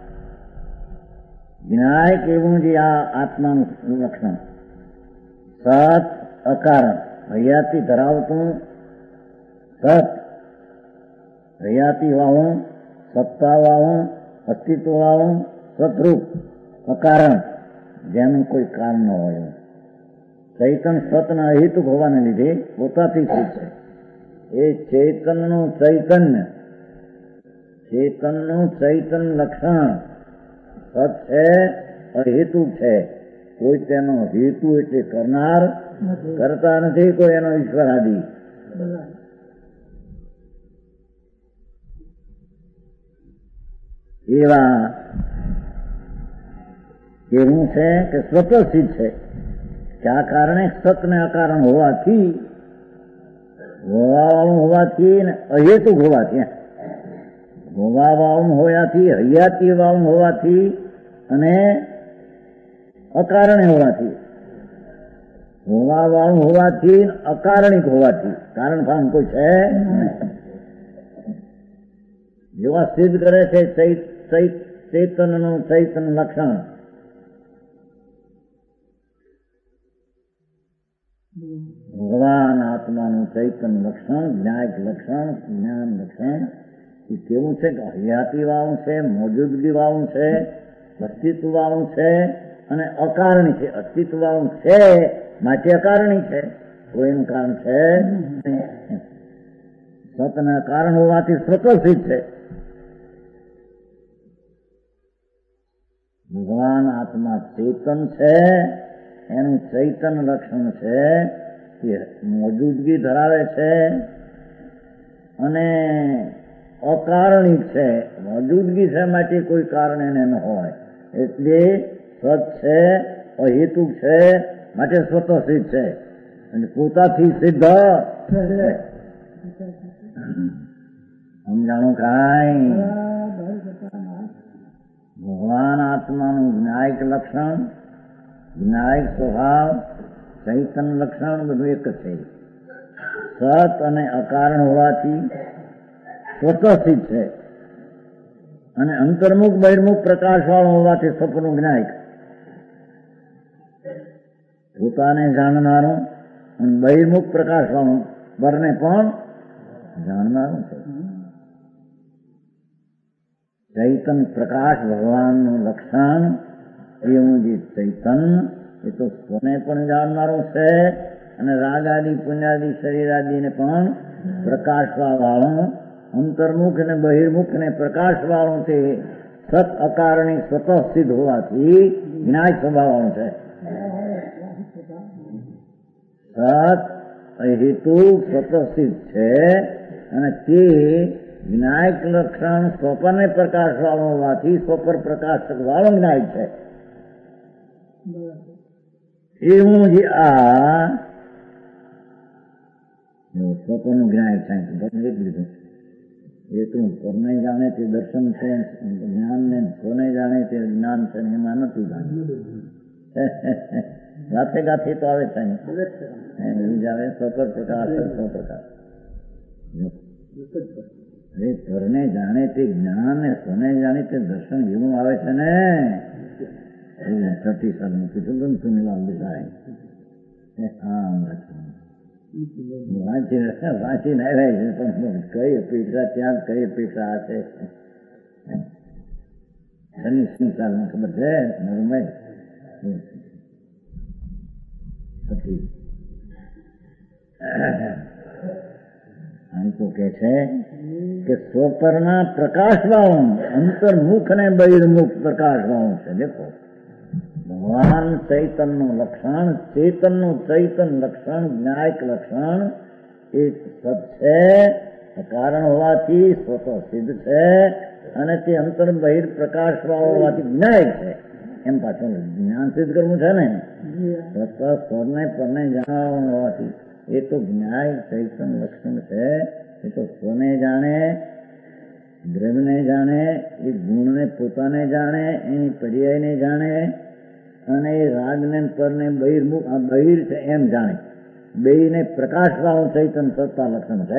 Speaker 3: જ્ઞાય કેવું જે આ આત્માનું લક્ષણ સત અકારણ હયાતી ધરાવતું સત હયાતી વાળું સત્તા વાળું અસ્તિત્વ વાળું સતરૂપ અકારણ જેનું કોઈ કારણ ન હોય. ચૈતન સતના અહેતુક હોવાને લીધે પોતાથી સ્થિત છે. એ ચૈતનનું ચૈતન્ય ચેતનનું ચૈતન લક્ષણ સત છે અહેતુક છે. કોઈ તેનો હેતુ એટલે કરનાર કરતા નથી કોઈ એનો ઈશ્વર આદિ. એવા એવું છે કે સ્વતઃસિદ્ધ છે કે આ કારણે સતને અકારણ હોવાથી હોવાવાળું હોવાથી ને અહેતુક હોવાથી હોવાવાળું હોવાથી હયાતી વાળું હોવાથી અને અકારણે હોવાથી હોવા વાળું હોવાથી અકારણિક હોવાથી કારણ ભાન કોઈ છે જેવા સિદ્ધ કરે છે ચૈતનનું ચૈતન લક્ષણ ભગવાન આત્માનું ચૈતન લક્ષણ જ્ઞાયક લક્ષણ જ્ઞાન લક્ષણ એ કેવું છે કે હયાતી વાળું છે, મોજૂદગી વાળું છે, અસ્તિત્વ વાળું છે અને અકારણી છે. અસ્તિત્વ વાળું છે માટે અકારણી છે, કોઈનું કારણ છે સતના કારણ હોવાથી સ્વતઃસિદ્ધ છે. ભગવાન આત્મા ચેતન છે, એનું ચૈતન લક્ષણ છે, એ મોજૂદગી ધરાવે છે અને અકારણિક છે. મોજૂદગી છે માટે કોઈ કારણ એને ન હોય, એટલે સત છે, અહેતુક છે માટે સ્વતઃ સિદ્ધ છે અને પોતાથી સિદ્ધ સમજાણું કાંઈ. ભગવાન આત્માનું જ્ઞાયક લક્ષણ, જ્ઞાયક સ્વભાવ, ચૈતન લક્ષણ બધું એક છે. સત અને અકારણ હોવાથી સ્વતઃસિદ્ધ છે અને અંતર્મુખ બહિર્મુખ પ્રકાશવાળું હોવાથી સ્વપ્નનું જ્ઞાયક. પોતાને જાણનારું અને બહિર્મુખ પ્રકાશવાળું બંને પણ જાણનારું છે. ચૈતન પ્રકાશ ભગવાનનું લક્ષણ એવું જે ચૈતન એ તો સ્વને પણ જાણનારું છે અને રાગ આદિ પુણ્યાદિ શરીરાદિને પણ પ્રકાશવા વાળું, અંતર્મુખ અને બહિર્મુખ ને પ્રકાશવાળું તે સત અકારણી સ્વતઃ સિદ્ધ હોવાથી જ્ઞાય સ્વભાવવાનું છે. સત હેતુ સ્વતઃ સિદ્ધ છે અને તે જ્ઞાયક લક્ષણ સ્વપરને પ્રકાશવાળું હોવાથી સ્વપર પ્રકાશક વાળું જ્ઞાયક છે. એવું જે આ સ્વપરનું જ્ઞાયક થાય લીધું એટલું પરને જાણે તે દર્શન છે, જ્ઞાન ને સ્વને જાણે તે જ્ઞાન છે, એમાં નથી જાણ્યું. ગાથે ગાથે તો આવે છે આવે સ્વપર પ્રકાશ સ્વપ્રકાશ. પરને જાણે તે જ્ઞાન ને સ્વને જાણે તે દર્શન એવું આવે છે ને. થર્ટી સાલનું કીધું તો સુનિલાલ દેસાઈ હા વાંચી વાંચીને આવ્યા છે પણ કઈ અપેક્ષા ત્યાં કઈ અપેક્ષા હશે. શનિ સાલનું ખબર છે નરમય આમ તો કે છે કે સ્વપરના પ્રકાશવાળું અંતર્મુખ અને બહિર્મુખ પ્રકાશવાળું છે. દેખો ભગવાન ચૈતનનું લક્ષણ, ચેતનનું ચૈતન લક્ષણ, જ્ઞાયક લક્ષણ એ સત છે, કારણ હોવાથી સ્વતઃ સિદ્ધ છે અને તે અંતર બહિર પ્રકાશવાળો હોવાથી જ્ઞાયક છે. એમ પાછું જ્ઞાન સિદ્ધ કરવું છે ને. સ્વતઃ સ્વરને પરને જાણવાનું હોવાથી એ તો જ્ઞાયક ચૈતન લક્ષણ છે. એ તો સ્વને જાણે, દ્રવ્યને જાણે, એ ગુણને પોતાને જાણે, એની પર્યાયને જાણે અને એ રાગને પરને બહિર્મુખ આ બહિર છે એમ જાણે. બેયને પ્રકાશવાળું ચૈતન સત્તા લક્ષણ છે.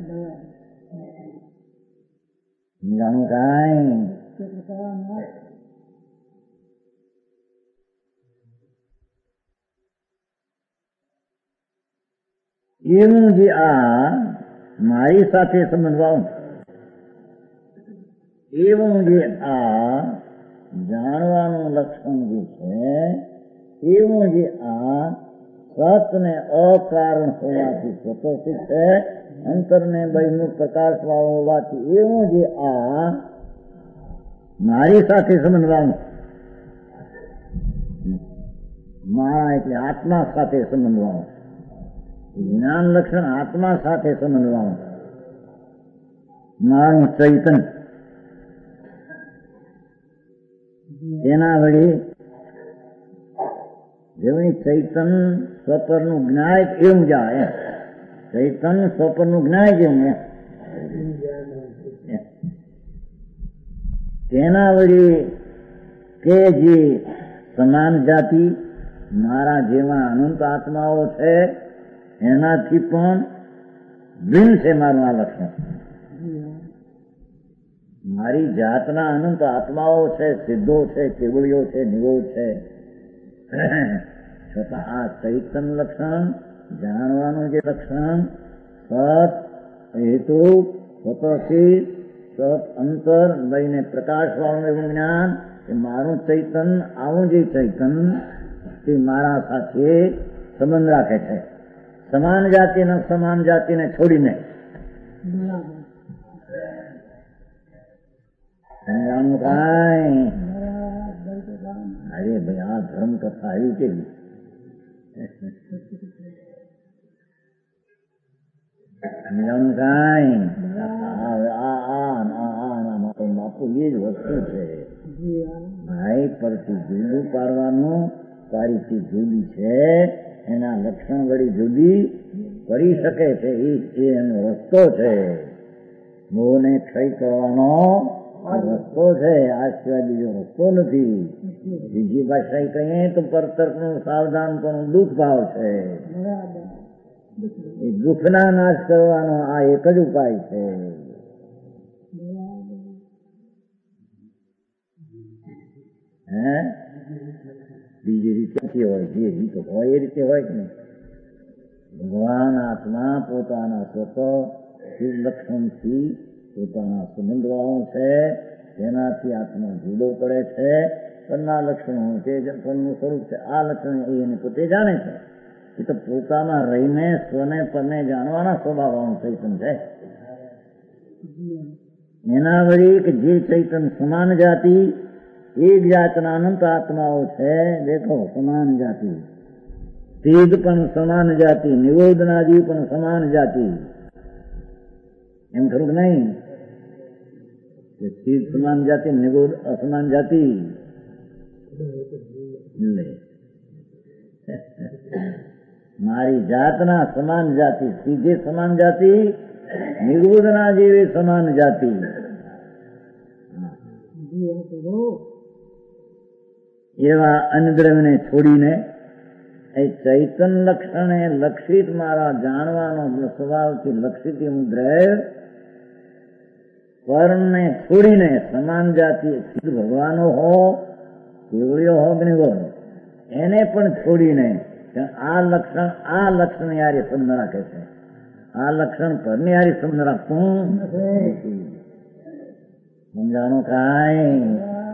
Speaker 3: જાણું કાંઈ એવું જે આ મારી સાથે સંબંધવાળું, એવું જે આ જાણવાનું લક્ષણ જે છે, એવું જે આ સત ને અકારણ હોવાથી સ્વતઃસિદ્ધ છે, અંતરને બહિર્મુખ પ્રકાશ વાળું હોવાથી એવું જે આ મારી સાથે સંબંધવાળું, મારા એટલે આત્મા સાથે સંબંધવાળું, જ્ઞાન લક્ષણ આત્મા સાથે સંબંધવાળું મારું ચૈતન, તેના વળી જેવી ચૈતન સ્વપરનું જ્ઞાયક એવું જાય, ચૈતન સ્વપરનું જ્ઞાયક એવું તેના વળી કે જે સમાન જાતિ મારા જેવા અનંત આત્માઓ છે એનાથી પણ ભિન્ન છે મારું આ લક્ષણ. મારી જાતના અનંત આત્માઓ છે, સિદ્ધો છે, કેવળીઓ છે, નિરોધ છે, છતાં આ ચૈતન લક્ષણ, જાણવાનું જે લક્ષણ, સત હેતુ, સ્વતઃથી સત અંતર લઈને પ્રકાશ વાળું એવું જ્ઞાન કે મારું ચૈતન, આવું જે ચૈતન તે મારા સાથે સંબંધ રાખે છે, સમાન જાતિને સમાન જાતિને છોડીને. સમજાણું કાંઈ? અરે ભાઈ, આ ધર્મ કથા આવી કેવી? સમજાણું કાંઈ? બાપુ એ જ વસ્તુ છે ભાઈ. પરથી જુદું પાડવાનું, તારીથી જુદી છે, એના લક્ષણ વળી જુદી કરી શકે છે, એ એનો રસ્તો છે. મોહને ક્ષય કરવાનો રસ્તો છે, આ સિવાય બીજો રસ્તો નથી. બીજી ભાષા કહીએ તો પરતર્કનું સાવધાન પણ દુઃખ ભાવ છે. એ દુઃખના નાશ કરવાનો આ એક જ ઉપાય છે. હે બીજી રીતે હોય, જે રીતે હોય એ રીતે હોય કે નહીં? ભગવાન આત્મા પોતાના સ્વતઃ લક્ષણથી પોતાના સંબંધવાળો છે, તેનાથી આત્મા જુદો પડે છે. પરના લક્ષણો તે પરનું સ્વરૂપ છે, આ લક્ષણ એને પોતે જાણે છે. એ તો પોતામાં રહીને સ્વને પરને જાણવાના સ્વભાવવાનું ચૈતન છે. એના વળી કે જે ચૈતન સમાન જાતિ, એક જાતના અનંત આત્માઓ છે. દેખો, સમાન જાતિ, સિદ્ધ પણ સમાન જાતિ, નિરોધના જીવ પણ સમાન જાતિ. એમ ખરું કે નહીં? સિદ્ધ સમાન જાતિ, નિરોધ અસમાન જાતિ. મારી જાતના સમાન જાતિ, સીધે સમાન જાતિ, નિરોધના જેવી સમાન જાતિ. એવા અન્નદ્રવ્યને છોડીને એ ચૈતન લક્ષણે લક્ષિત મારા જાણવાનો સ્વભાવથી લક્ષિત એવું દ્રવ્ય પરને છોડીને સમાન જાતિ ભગવાનો હો, કેવળીઓ હો, નિરોધ એને પણ છોડીને આ લક્ષણ આ લક્ષણ યારે સંબંધ રાખે છે. આ લક્ષણ પરની યારે સંબંધ રાખતું સમજાણું કાંઈ?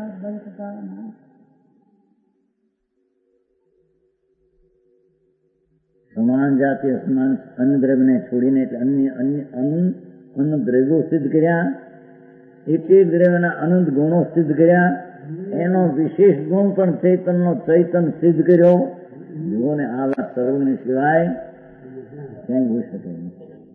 Speaker 3: સમાન જાતિ અસમાન અન્ન દ્રવ્યને છોડીને એટલે અન્ય અન્ય અન્ન દ્રવ્યો સિદ્ધ કર્યા, એક એક દ્રવ્યના અનંત ગુણો સિદ્ધ કર્યા, એનો વિશેષ ગુણ પણ ચૈતનનો ચૈતન સિદ્ધ કર્યો. જુઓને, આ વાત સર્વની સિવાય ક્યાંય હોઈ શકે નહીં.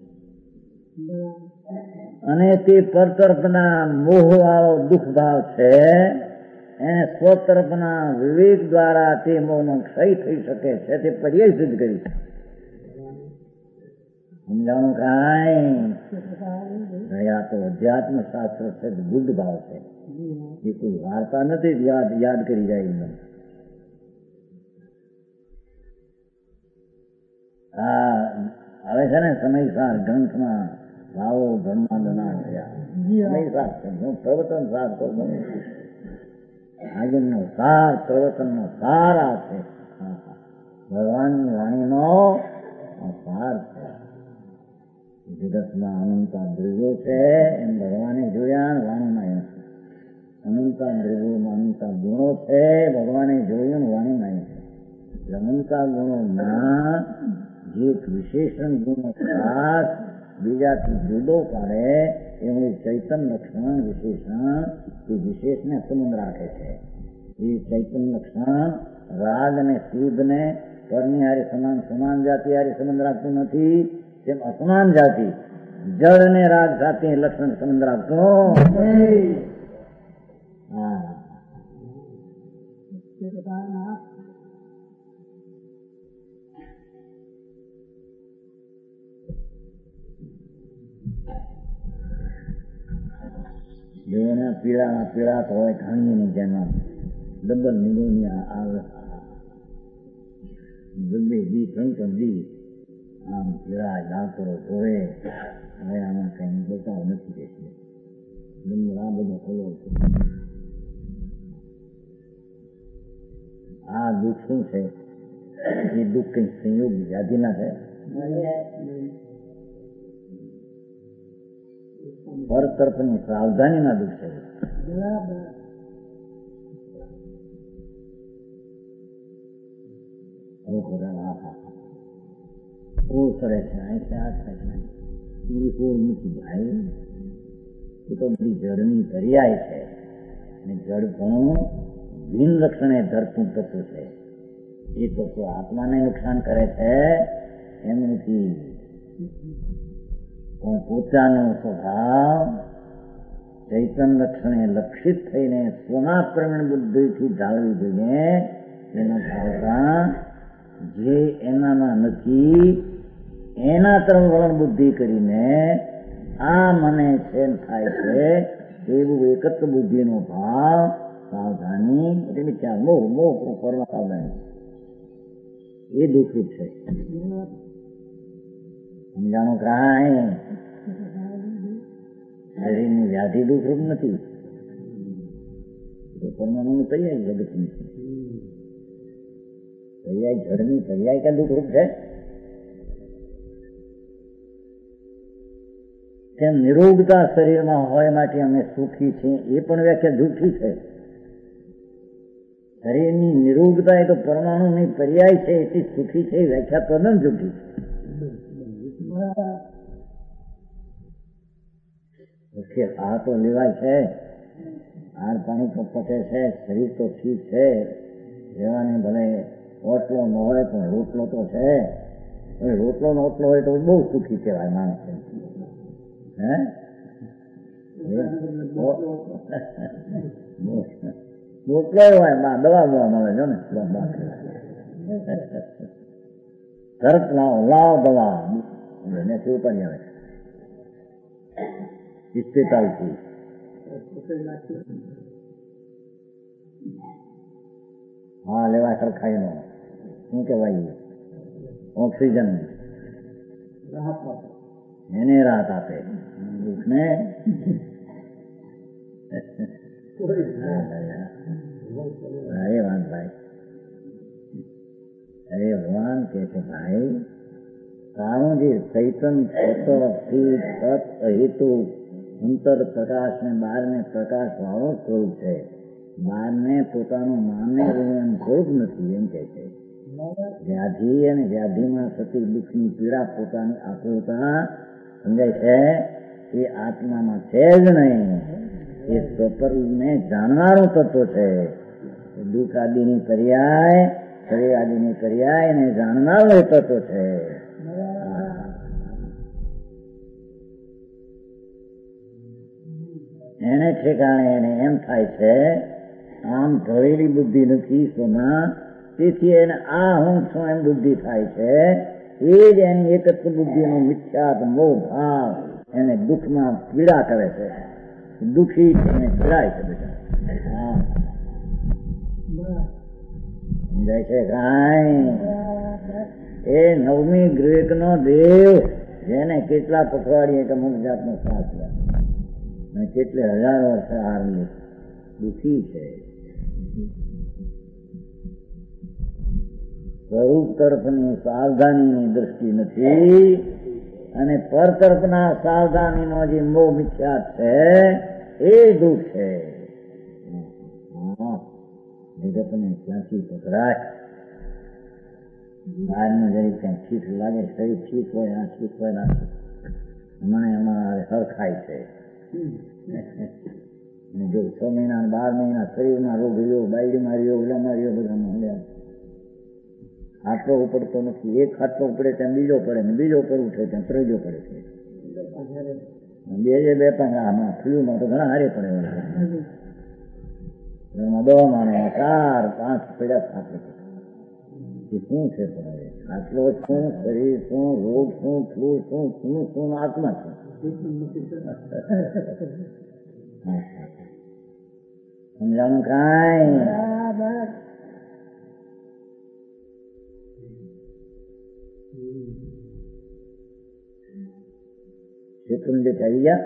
Speaker 3: અને તે પરતરફના મોહ વાળો દુઃખ ભાવ છે, એને સ્વતરફના વિવેક દ્વારા તે મોહનો ક્ષય થઈ શકે છે, તે પર્યાય સિદ્ધ કરી છે. સમજાણું કાંઈ? આ તો અધ્યાત્મ શાસ્ત્ર છે, બુદ્ધ ભાવ છે. એ કોઈ વાર્તા નથી યાદ યાદ કરી જાય એમ. હા, હવે છે ને સમયસાર ગ્રંથમાં ભાવો બ્રહ્માંડના થયા. સમયસાર છે, હું પ્રવચન સાર કરતો આજનો સાર, પ્રવચનનો સાર આ છે. ભગવાનની વાણીનો સાર છે. જગતના અનંતા દ્રવ્યો છે, એમ ભગવાને જોયા, વાણીમાં અનંતા દ્રવ્યોમાં અનંતા ગુણો છે, ભગવાને જોયું, વાણીમાં છે. અનંતા ગુણોમાં જે વિશેષણ ગુણો ખાસ બીજાથી જુદો પાડે એવું ચૈતન લક્ષણ વિશેષણ એ વિશેષને સંબંધ રાખે છે. એ ચૈતન લક્ષણ રાગ અને સિદ્ધ ને પરની હારે સમાન સમાન જાતિ હારે સંબંધ રાખતું નથી. તેમ અસમાન જાતિ જળ ને રાગ સાથે લક્ષણ સંબંધ રાખતો. હા, દેવના પીળા પીળા હોય ઘાણીની જેમ ડબલ નિગોનિયા આવે. બબ્બે દી ત્રણ ત્રણ દી આમ પીળા ડાકરો જોવે હવે આમાં કઈ બતાવ નથી દેશે આ બધો ખોલો છે. આ દુઃખ શું છે? એ દુઃખ કઈ સંયોગ વ્યાધિ ના છે. પર તરફની સાવધાની ના દુઃખ છે. ઓળ કરે છે નથી ભાઈ એ તો બધી જળની દરિયાય છે અને જળ ઘણું બિન રક્ષણે ધરતું તત્વ છે. એ તત્વ આત્માને નુકસાન કરે છે એમ નથી, પણ પોતાનો સ્વભાવ ચૈતન લક્ષણે લક્ષિત થઈને સ્વના પ્રવીણ બુદ્ધિથી ઢાળવી જોઈએ. એના ઢાળતા જે એનામાં નથી એના તરફ વલણ બુદ્ધિ કરીને આ મને સેન થાય છે એવું એકત્ર બુદ્ધિનો ભાવ સાવધાની એટલે વિચાર મોહ મોહ કરવા સાવધાની એ દુઃખરૂપ છે. સમજાણું કાંઈ શરીરની વ્યાધિ દુઃખરૂપ નથી. પરમાણુની તૈયારી જગતની છે. તૈયારી જળની તૈયારી ક્યાં દુઃખરૂપ છે? તેમ નિરોગતા શરીરમાં હોય માટે અમે સુખી છીએ એ પણ વ્યાખ્યા દુઃખી છે. શરીરની નિરોગતા એ તો પરમાણુની પર્યાય છે એટલી સુખી છે એ વ્યાખ્યા તદ્દન જુઠી છે. આ તો લેવાય છે, હાર પાણી તો પચે છે, શરીર તો ઠીક છે, રહેવાને ભલે ઓટલો ન હોય પણ રોટલો તો છે. રોટલો નો ઓટલો હોય તો બહુ સુખી કહેવાય માણસ. હે રોટલો હોય માં દવા દવા મળે છે ને તરત લાવો લાવો દવા નથી ઉપાડી આવે ઇસ્તેતાલથી. હા લેવા સરખાઈ નો શું કેવાય ઓક્સિજન એને રાહત આપે દુઃખને. અરે વાન ભાઈ અરે ભગવાન કે છે ભાઈ તારું જે ચૈતન સત અહેતુ અંતર પ્રકાશ ને બહાર ને પ્રકાશ વાળો સ્વરૂપ છે, બહાર ને પોતાનું માને એમ સ્વરૂપ નથી એમ કે છે. વ્યાધિ અને વ્યાધિમાં થતી દુઃખની પીડા પોતાની આકૃતા સમજાય છે એ આત્મામાં છે જ નહીં. એ સ્વપરને જાણનારું તત્વ છે. દુઃખ આદિની પર્યાય શરીર આદિની પર્યાય ને જાણનારું તત્વ છે. એને ઠેકાણે એને એમ થાય છે આમ ભરેલી બુદ્ધિ નથી સોના, તેથી એને આ હું છું એમ બુદ્ધિ થાય છે. એ જ એની એકત્ર બુદ્ધિનો મિથ્યાત્વ મોહ ભાવ એને દુઃખમાં પીડા કરે છે. દુઃખી એને પીડાય છે બધા. સમજાય છે કાંઈ? એ નવમી ગ્રેક નો દેવ જેને કેટલા પખવાડીએ કે અમુક જાતનો શ્વાસ લે કેટલે હજારો વર્ષે હારલી દુઃખી છે. સ્વરૂપ તરફની સાવધાનીની દ્રષ્ટિ નથી અને પર તરફના સાવધાનીનો જે મોહ મિથ્યા છે એ દુઃખ છે. જગતને ક્યાંથી પકડાય? બહારનું જરી ક્યાં ઠીક લાગે, શરીર ઠીક હોય આ ઠીક હોય ના મને એમાં હરખાય છે. જો છ મહિના બાર મહિના શરીરમાં રોગ રહ્યો, બાયડીમાં રહ્યો, ઓલામાં રહ્યો, બધામાં મળ્યા. ખાટલો ઉપડતો નથી. એક ખાટલો ઉપડે ત્યાં બીજો પડે ને બીજો પર ઉઠે ત્યાં ત્રીજો પડે છે. બે જે બે પાંચ આમાં ફ્લૂમાં તો ઘણા હારે પડે એમાં દો માણે ચાર પાંચ પડ્યા ખાટલો. એ શું છે પડે? ખાટલો શું, શરીર શું, રોગ શું, ફ્લૂ શું, શું શું આત્મા શું? સમજાણું કાંઈ? શેત્રુંજય આવી ગયા?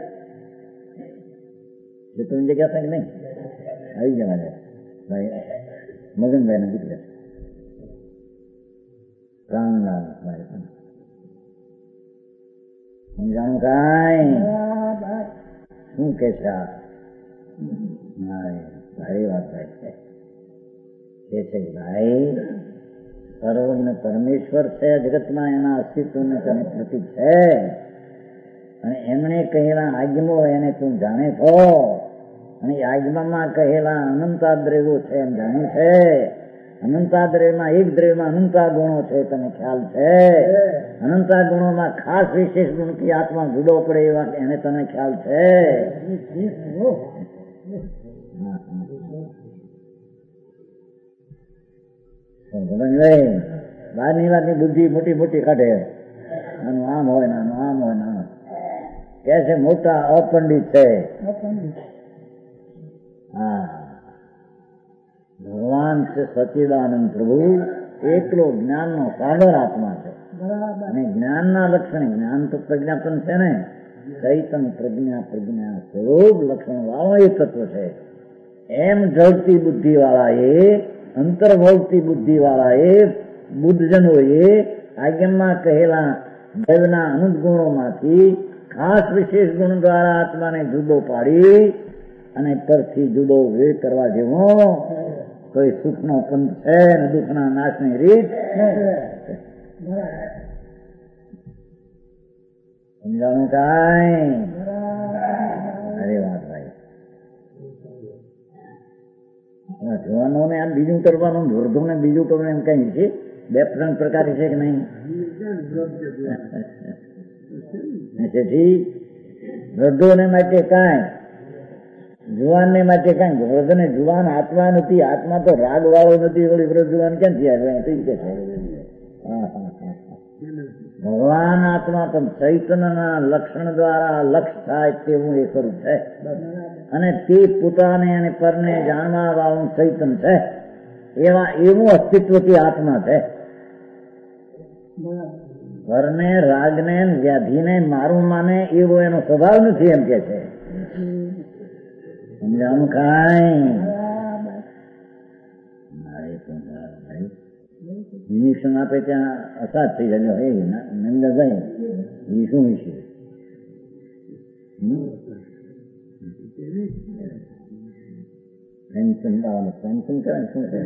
Speaker 3: શેત્રુંજય ગયા હતા કે નહીં? આવી ગયા મારે ભાઈ મગનભાઈ ના દીકરા રામલાલ ભાઈ પણ સમજાણું કાંઈ શું કે છે આ? ભાઈ વાત ભાઈ કે છે ભાઈ સર્વજ્ઞ પરમેશ્વર છે જગતમાં, એના અસ્તિત્વને તને પ્રતીક છે અને એમણે કહેલા આજ્ઞો એને તું જાણે છો અને આજ્ઞામાં કહેલા અનંતાદ્રવ્યો છે એમ જાણ્યું છે. અનંતાદ્રવ્યમાં એક દ્રવ્યમાં અનંતા ગુણો છે તને ખ્યાલ છે. અનંતા ગુણોમાં ખાસ વિશેષ ગુણથી આત્મા જુદો પડે એવા એને તને ખ્યાલ છે. બહારની વાતની બુદ્ધિ મોટી મોટી કાઢે, આનું આમ હોય ને આનું આમ હોય ને આમ કે છે મોટા અપંડિત છે. હા, ભગવાન છે સચ્ચિદાનંદ પ્રભુ એકલો જ્ઞાનનો સાગર આત્મા છે અને જ્ઞાનના લક્ષણ, જ્ઞાન તો પ્રજ્ઞાપન છે ને, ચૈતન પ્રજ્ઞા પ્રજ્ઞા સ્વરૂપ લક્ષણ વાળો એ તત્વ છે. એમ ઝડપી બુદ્ધિ વાળા એ, અંતર્ભવતી બુદ્ધિ વાળા એ, બુદ્ધજનોએ આજ્ઞામાં કહેલા દૈવના અનંત ગુણોમાંથી ખાસ વિશેષ ગુણ દ્વારા આત્માને જુદો પાડી અને પરથી જુદો વેર કરવા જેવો કોઈ સુખનો પંથ છે ને દુઃખના નાશની રીત. સમજાણું કાંઈ? અરે વાત ભાઈ, જોવાનો ને આ બીજું કરવાનું, વૃદ્ધો ને બીજું કરવાનું એમ કઈ છે? બે ત્રણ પ્રકાર છે કે નહીં? તેથી વૃદ્ધોને માટે કાંઈ, જુવાન ને માટે કાંઈ. વૃદ્ધ ને જુવાન આત્મા નથી, આત્મા તો રાગ વાળો નથી, વળી વૃદ્ધ જુવાન ક્યાંથી આવે? ભગવાન આત્મા પણ ચૈતન્યના લક્ષણ દ્વારા લક્ષ થાય તેવું એ સ્વરૂપ છે અને તે પોતાને અને પરને જાણવા વાળું ચૈતન્ય છે. એવા એવું અસ્તિત્વથી આત્મા છે. પરને રાગને વ્યાધિને મારું માને એવો એનો સ્વભાવ નથી એમ કે છે. સમજાવું કાંઈ? ઇન્જેક્શન આપે ત્યાં અસાદ થઈ જાય. હે નંદ જાય એ શું વિશે પેન્શન પેન્શન કરે શું કરે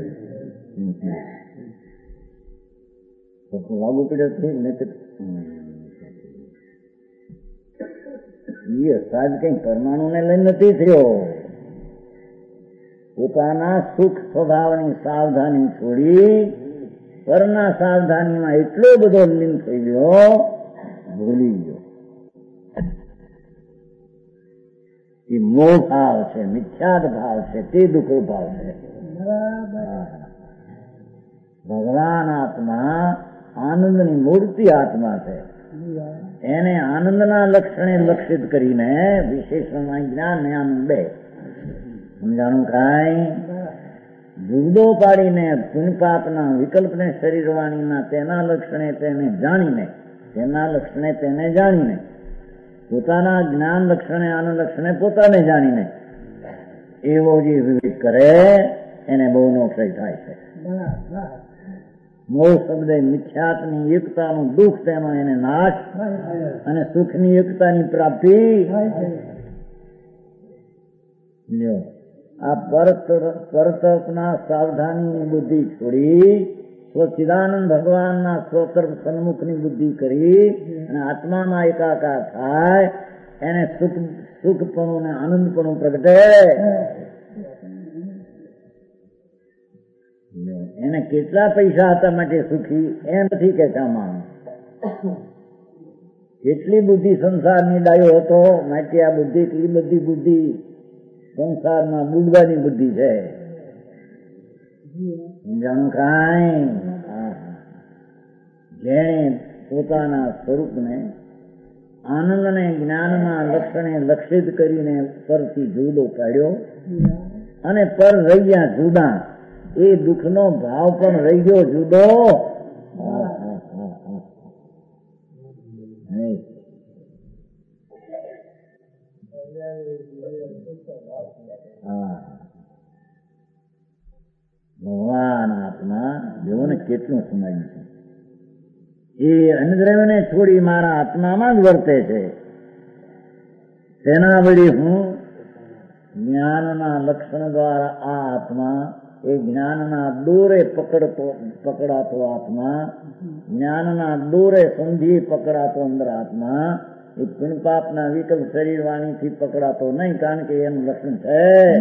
Speaker 3: લાગુ પડે ને એ અસાદ કઈ પરમાણુ ને લઈને નથી થયો. પોતાના સુખ સ્વભાવની સાવધાની છોડી પરના સાવધાનીમાં એટલો બધો લીન થઈ ગયો, ભૂલી ગયો. એ મોહ ભાવ છે, મિથ્યાદ ભાવ છે, તે દુઃખો ભાવ છે. ભગવાન આત્મા આનંદની મૂર્તિ આત્મા છે. એને આનંદના લક્ષણે લક્ષિત કરીને વિશેષમાં જ્ઞાન ને આનંદ બે. સમજાણું કાંઈ? જુદો પાડીને પુણ્યપાપના વિકલ્પને શરીરવાણીના તેના લક્ષણે તેને જાણીને, તેના લક્ષણે તેને જાણીને, પોતાના જ્ઞાન લક્ષણે આનંદ લક્ષણે પોતાને જાણીને એવો જે વિવેક કરે એને બહુ નોક્ષય થાય છે. મોહ શબ્દ મિથ્યાત્મની યુક્તાનું દુઃખ, તેનો એને નાશ અને સુખની યુક્તાની પ્રાપ્તિ. આ પરતર્પના સાવધાનીની બુદ્ધિ છોડી સ્વચિદાનંદ ભગવાનના સ્વતર્પ સન્મુખની બુદ્ધિ કરી અને આત્મામાં એકાકાર થાય એને સુખ સુખપણું ને આનંદપણું પ્રગટે. એને કેટલા પૈસા હતા માટે સુખી એ નથી કહેતા માણસ. કેટલી બુદ્ધિ સંસારની ડાયો હતો માટે આ બુદ્ધિ, એટલી બધી બુદ્ધિ સંસારમાં બુડવાની બુદ્ધિ છે. સમજાણું કાંઈ? જેણે પોતાના સ્વરૂપને આનંદ અને જ્ઞાનના લક્ષણે લક્ષિત કરીને પરથી જુદો કાઢ્યો અને પર રહ્યા જુદા, એ દુઃખનો ભાવ પણ રહી ગયો જુદો. હા, ભગવાન આત્મા જેઓને કેટલું સમાયું છે, એ અનુદ્રવ્યને છોડી મારા આત્મામાં જ વર્તે છે. તેના વળી હું જ્ઞાનના લક્ષણ દ્વારા આ આત્મા, એ જ્ઞાનના દોરે પકડતો પકડાતો આત્મા, જ્ઞાનના દોરે સમજી પકડાતો અંદર આત્મા, એ પુણ્યપાપના વિકલ્પ શરીર વાણીથી પકડાતો નહીં, કારણ કે એનું લક્ષણ છે.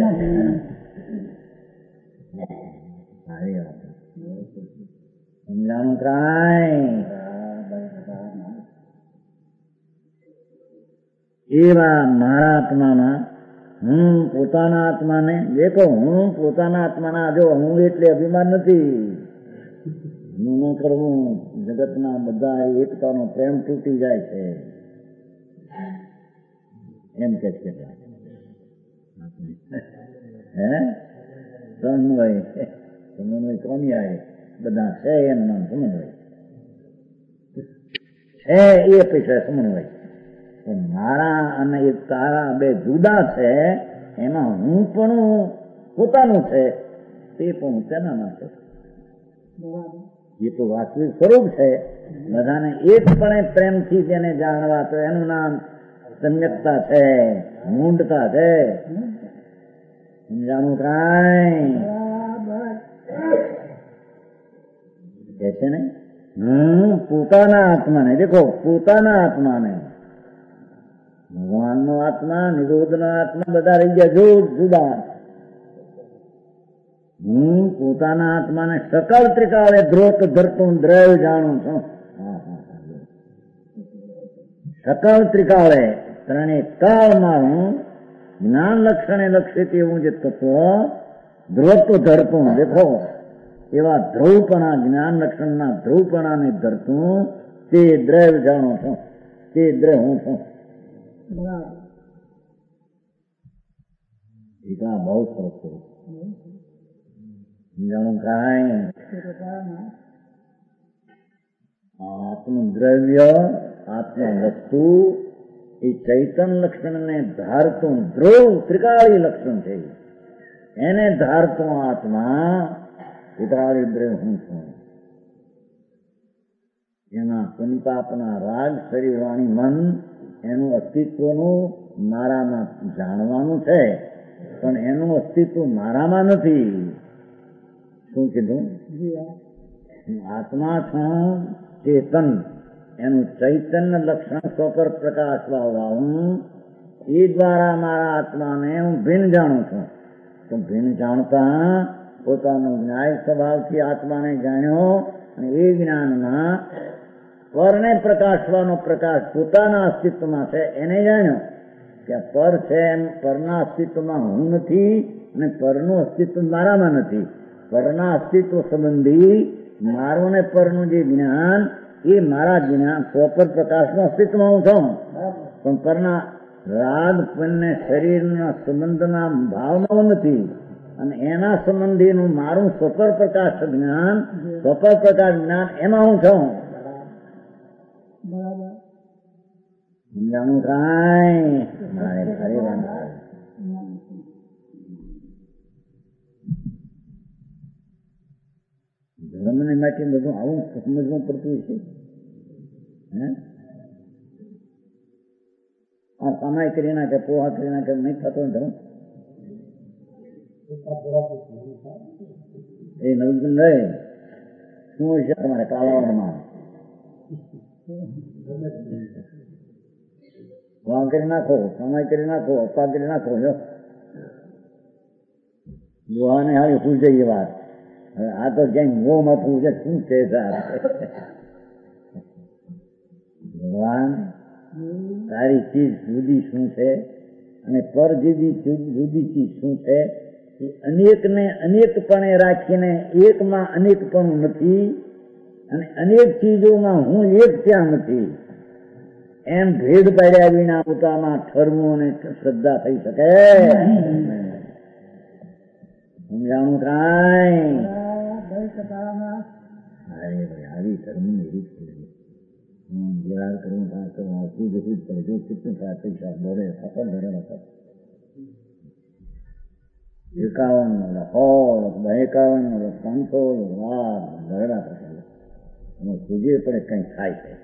Speaker 3: સમજાણું કાંઈ? એવા મારા આત્મામાં હું પોતાના આત્માને દેખો, હું પોતાના આત્માના, જો હું એટલે અભિમાન નથી, હું ન કરવું, જગતના બધા એકતાનો પ્રેમ તૂટી જાય છે એમ કે છે. હે સમન્વય, સમન્વય કોની આવે? બધા છે એનું નામ સમન્વય છે. એ પૈસા સમન્વય. મારા અને એ તારા બે જુદા છે, એમાં હું પણ પોતાનું છે, તે પણ તેનામાં છે. એ તો વાસ્તવિક સ્વરૂપ છે. બધાને એકપણે પ્રેમથી તેને જાણવા, તો એનું નામ સમ્યકતા છે, મૂંડતા છે. સમજાણું કાંઈ? કે છે ને, હું પોતાના આત્માને, દેખો પોતાના આત્માને, ભગવાનનો આત્મા, નિરોધનો આત્મા બધા રહી ગયા જો જુદા. હું પોતાના આત્માને સકલ ત્રિકાળે ધ્રોત ધરતું દ્રવ્ય જાણું છું. સકલ ત્રિકાળે ત્રણે કાળમાં હું જ્ઞાન લક્ષણે લક્ષિત એવું જે તત્વ ધ્રોત ધરતું, દેખો એવા ધ્રુવપણા, જ્ઞાન લક્ષણના ધ્રુવપણાને ધરતું તે દ્રવ્ય જાણું છું, તે દ્રવ્ય હું છું. ટીકા બહુ સરસ છે. જાણું કાંઈ? આત્મદ્રવ્ય, આત્મ વસ્તુ એ ચૈતન લક્ષણને ધારતું ધ્રુવ ત્રિકાળી લક્ષણ છે. એને ધારતો આત્મા ત્રિકાળી દ્રવ્ય હું છું. એના પુનપાપના રાગ શરીર વાણી મન એનું અસ્તિત્વનું મારામાં જાણવાનું છે, પણ એનું અસ્તિત્વ મારામાં નથી. શું કીધું? આત્મા છું ચેતન, એનું ચૈતન્ય લક્ષણ સ્વપર પ્રકાશવા હું, એ દ્વારા મારા આત્માને હું ભિન્ન જાણું છું. તો ભિન્ન જાણતા પોતાનો ન્યાય સ્વભાવથી આત્માને જાણ્યો, અને એ જ્ઞાનના પરને પ્રકાશવાનો પ્રકાશ પોતાના અસ્તિત્વમાં છે એને જાણ્યો કે પર છે, એમ પરના અસ્તિત્વમાં હું નથી, અને પરનું અસ્તિત્વ મારામાં નથી. પરના અસ્તિત્વ સંબંધી મારું ને પરનું જે જ્ઞાન, એ મારા જ્ઞાન સ્વપર પ્રકાશનું અસ્તિત્વમાં હું છું, પણ પરના રાગ પણને શરીરના સંબંધના ભાવમાં હું નથી, અને એના સંબંધીનું મારું સ્વપર પ્રકાશ જ્ઞાન, સ્વપર પ્રકાશ જ્ઞાન એમાં હું છું. સમજાણું કાંઈ? મારે ખરી વાત ધર્મને માટે બધું આવું સમજવું પડતું છે. હે આ સમાય કરી નાખે, પોહા કરી નાખે, નહીં થતો ધર્મ. એ નવજન રહે શું છે તમારે કાલાવડમાં? વાં કરી નાખો, સમય કરી નાખો, અપા કરી નાખો. જો દુહાને હારી શું છે એ વાત. હવે આ તો ક્યાંક મોંમાં પૂછે શું છે ભગવાન? તારી ચીજ જુદી શું છે અને પર જુદી જુદી ચીજ શું છે? એ અનેકને અનેકપણે રાખીને એકમાં અનેકપણું નથી, અને અનેક ચીજોમાં હું એક ત્યાં નથી, એમ ભેદ પાડ્યા વિના પોતામાં ઠરવું અને શ્રદ્ધા થઈ શકે? સમજાણું કાંઈ? આવી ધર્મની રીત કરું પૂજ પૂજ કરે, જો કેટલું થાય પૈસા દોરે સફળ ધરે એકાવન નો લખોળ એકાવન નો પાંચસો લાખ ધરડા થશે એમાં સૂજી પડે કઈ થાય છે.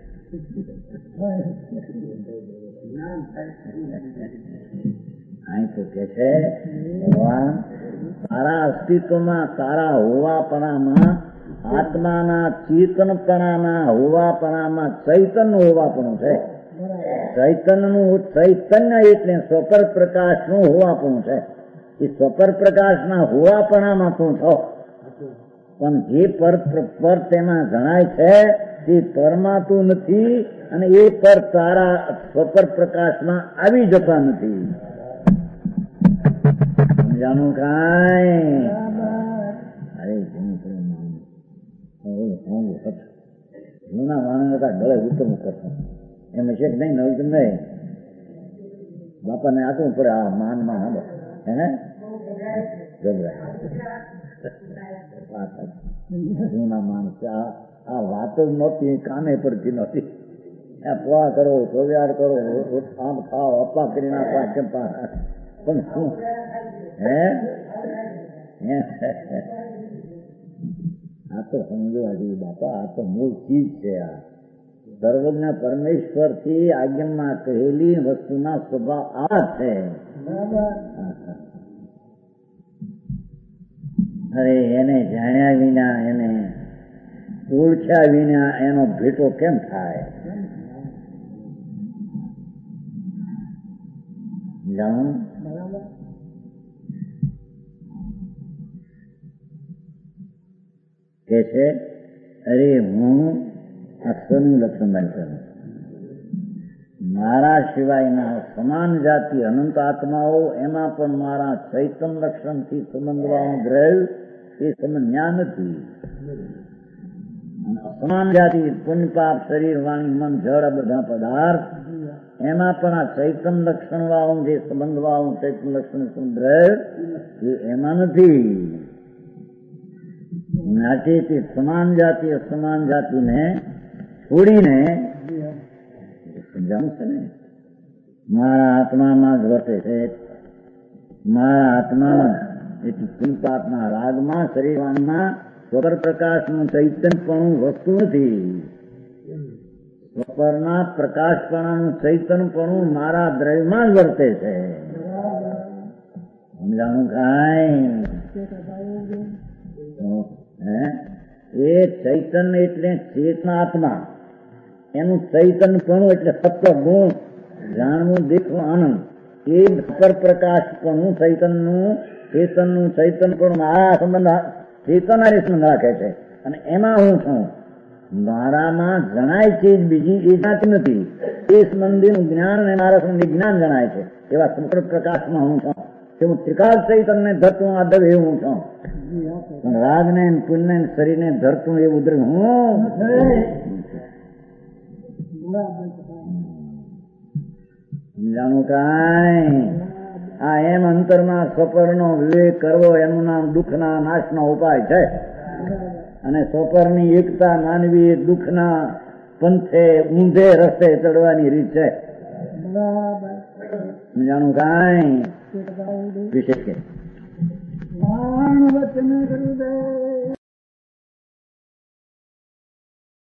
Speaker 3: અહીં તો કે છે ભગવાન તારા અસ્તિત્વમાં તારા હોવાપણામાં આત્માના ચેતનપણાના હોવાપણામાં ચૈતન્ય હોવાપણું છે. ચૈતન્યનું ચૈતન્ય એટલે સ્વપર પ્રકાશનું હોવાપણું છે. એ સ્વપર પ્રકાશના હોવાપણામાં તું છો, પણ જે પર પર તેમાં જણાય છે તે પરમાં તું નથી અને એ પર તારા સ્વપર પ્રકાશમાં આવી જતા નથી. સમજાનું કાંઈ? અરે જૂના માણસ હતા ગળે ઉત્તમ કરતો એમ છે કે નહીં નવું નહીં બાપાને આતું પડે આ માન માં હાલો હે જૂના માણસ આ વાત જ નહોતી, કાને પરથી નહોતી. પોવા કરો, સોવ્યાર કરો, આમ ખાઓ, અપા કરી નાખવા ચંપા પણ શું હે આ તો સમજવા જોઈએ બાપા, આ તો મૂળ ચીજ છે. આ સર્વજ્ઞ પરમેશ્વર થી આજ્ઞામાં કહેલી વસ્તુના સ્વભાવ આ છે. અરે એને જાણ્યા વિના, એને ઓળખ્યા વિના એનો ભેટો કેમ થાય? જાણો કે છે અરે હું અક્ષરનું લક્ષણ બની કરું, મારા સિવાયના સમાન જાતિ અનંત આત્માઓ એમાં પણ મારા ચૈતન્ય લક્ષણથી સંબંધવાનું દ્રવ્ય એ સમજ્ઞા નથી. સમાન જાતિ પુણ્ય પાપ શરીર વાણી મન જળ બધા પદાર્થ એમાં પણ આ ચૈતન્ય લક્ષણ વાળું જે સંબંધ વાળું ચૈતન્ય લક્ષણ દ્રવ્ય એ એમાં નથી. નાચેથી સમાન જાતિ અસમાન જાતિને છોડીને સમજાવું છે ને મારા આત્મામાં જ વર્તે છે. મારા આત્મામાં એટલે પુણ્યપાપના રાગમાં શરીરમાં સ્વપર પ્રકાશનું ચૈતન્યપણું વસ્તુ નથી. સ્વપરના પ્રકાશપણાનું ચૈતન્યપણું મારા દ્રવ્યમાં જ વર્તે છે. સમજાણું કાંઈ? એ ચૈતન્ય એટલે ચેતના આત્મા, એનું ચૈતન્યપણું એટલે સત્વ ગુણ જાણવું દેખવું આનંદ, એ પર પ્રકાશપણું ચૈતન્યનું ચેતનનું ચૈતન્યપણું આ સંબંધ ચેતનાને સંબંધ રાખે છે. અને એમાં હું છું, મારામાં જણાય ચીજ બીજી એ જાતી નથી. એ સંબંધીનું જ્ઞાન અને મારા સંબંધી જ્ઞાન જણાય છે. એવા સંપર પ્રકાશમાં હું છું. હું ત્રિકાળ ચૈતન્ય ધરતું આ દવે હું છું. રાગ ને પુણ્ય ને શરીર ને ધરતું એવું દ્રવ હું સમજાણું કાંઈ? આ એમ અંતરમાં સ્વપરનો વિવેક કરવો એનું નામ દુઃખના નાશનો ઉપાય છે. અને સ્વપરની એકતા માનવી દુઃખના પંથે ઊંધે રસ્તે ચડવાની રીત છે. સમજાણું કાંઈ? વિશેષ કે
Speaker 4: વચન હૃદય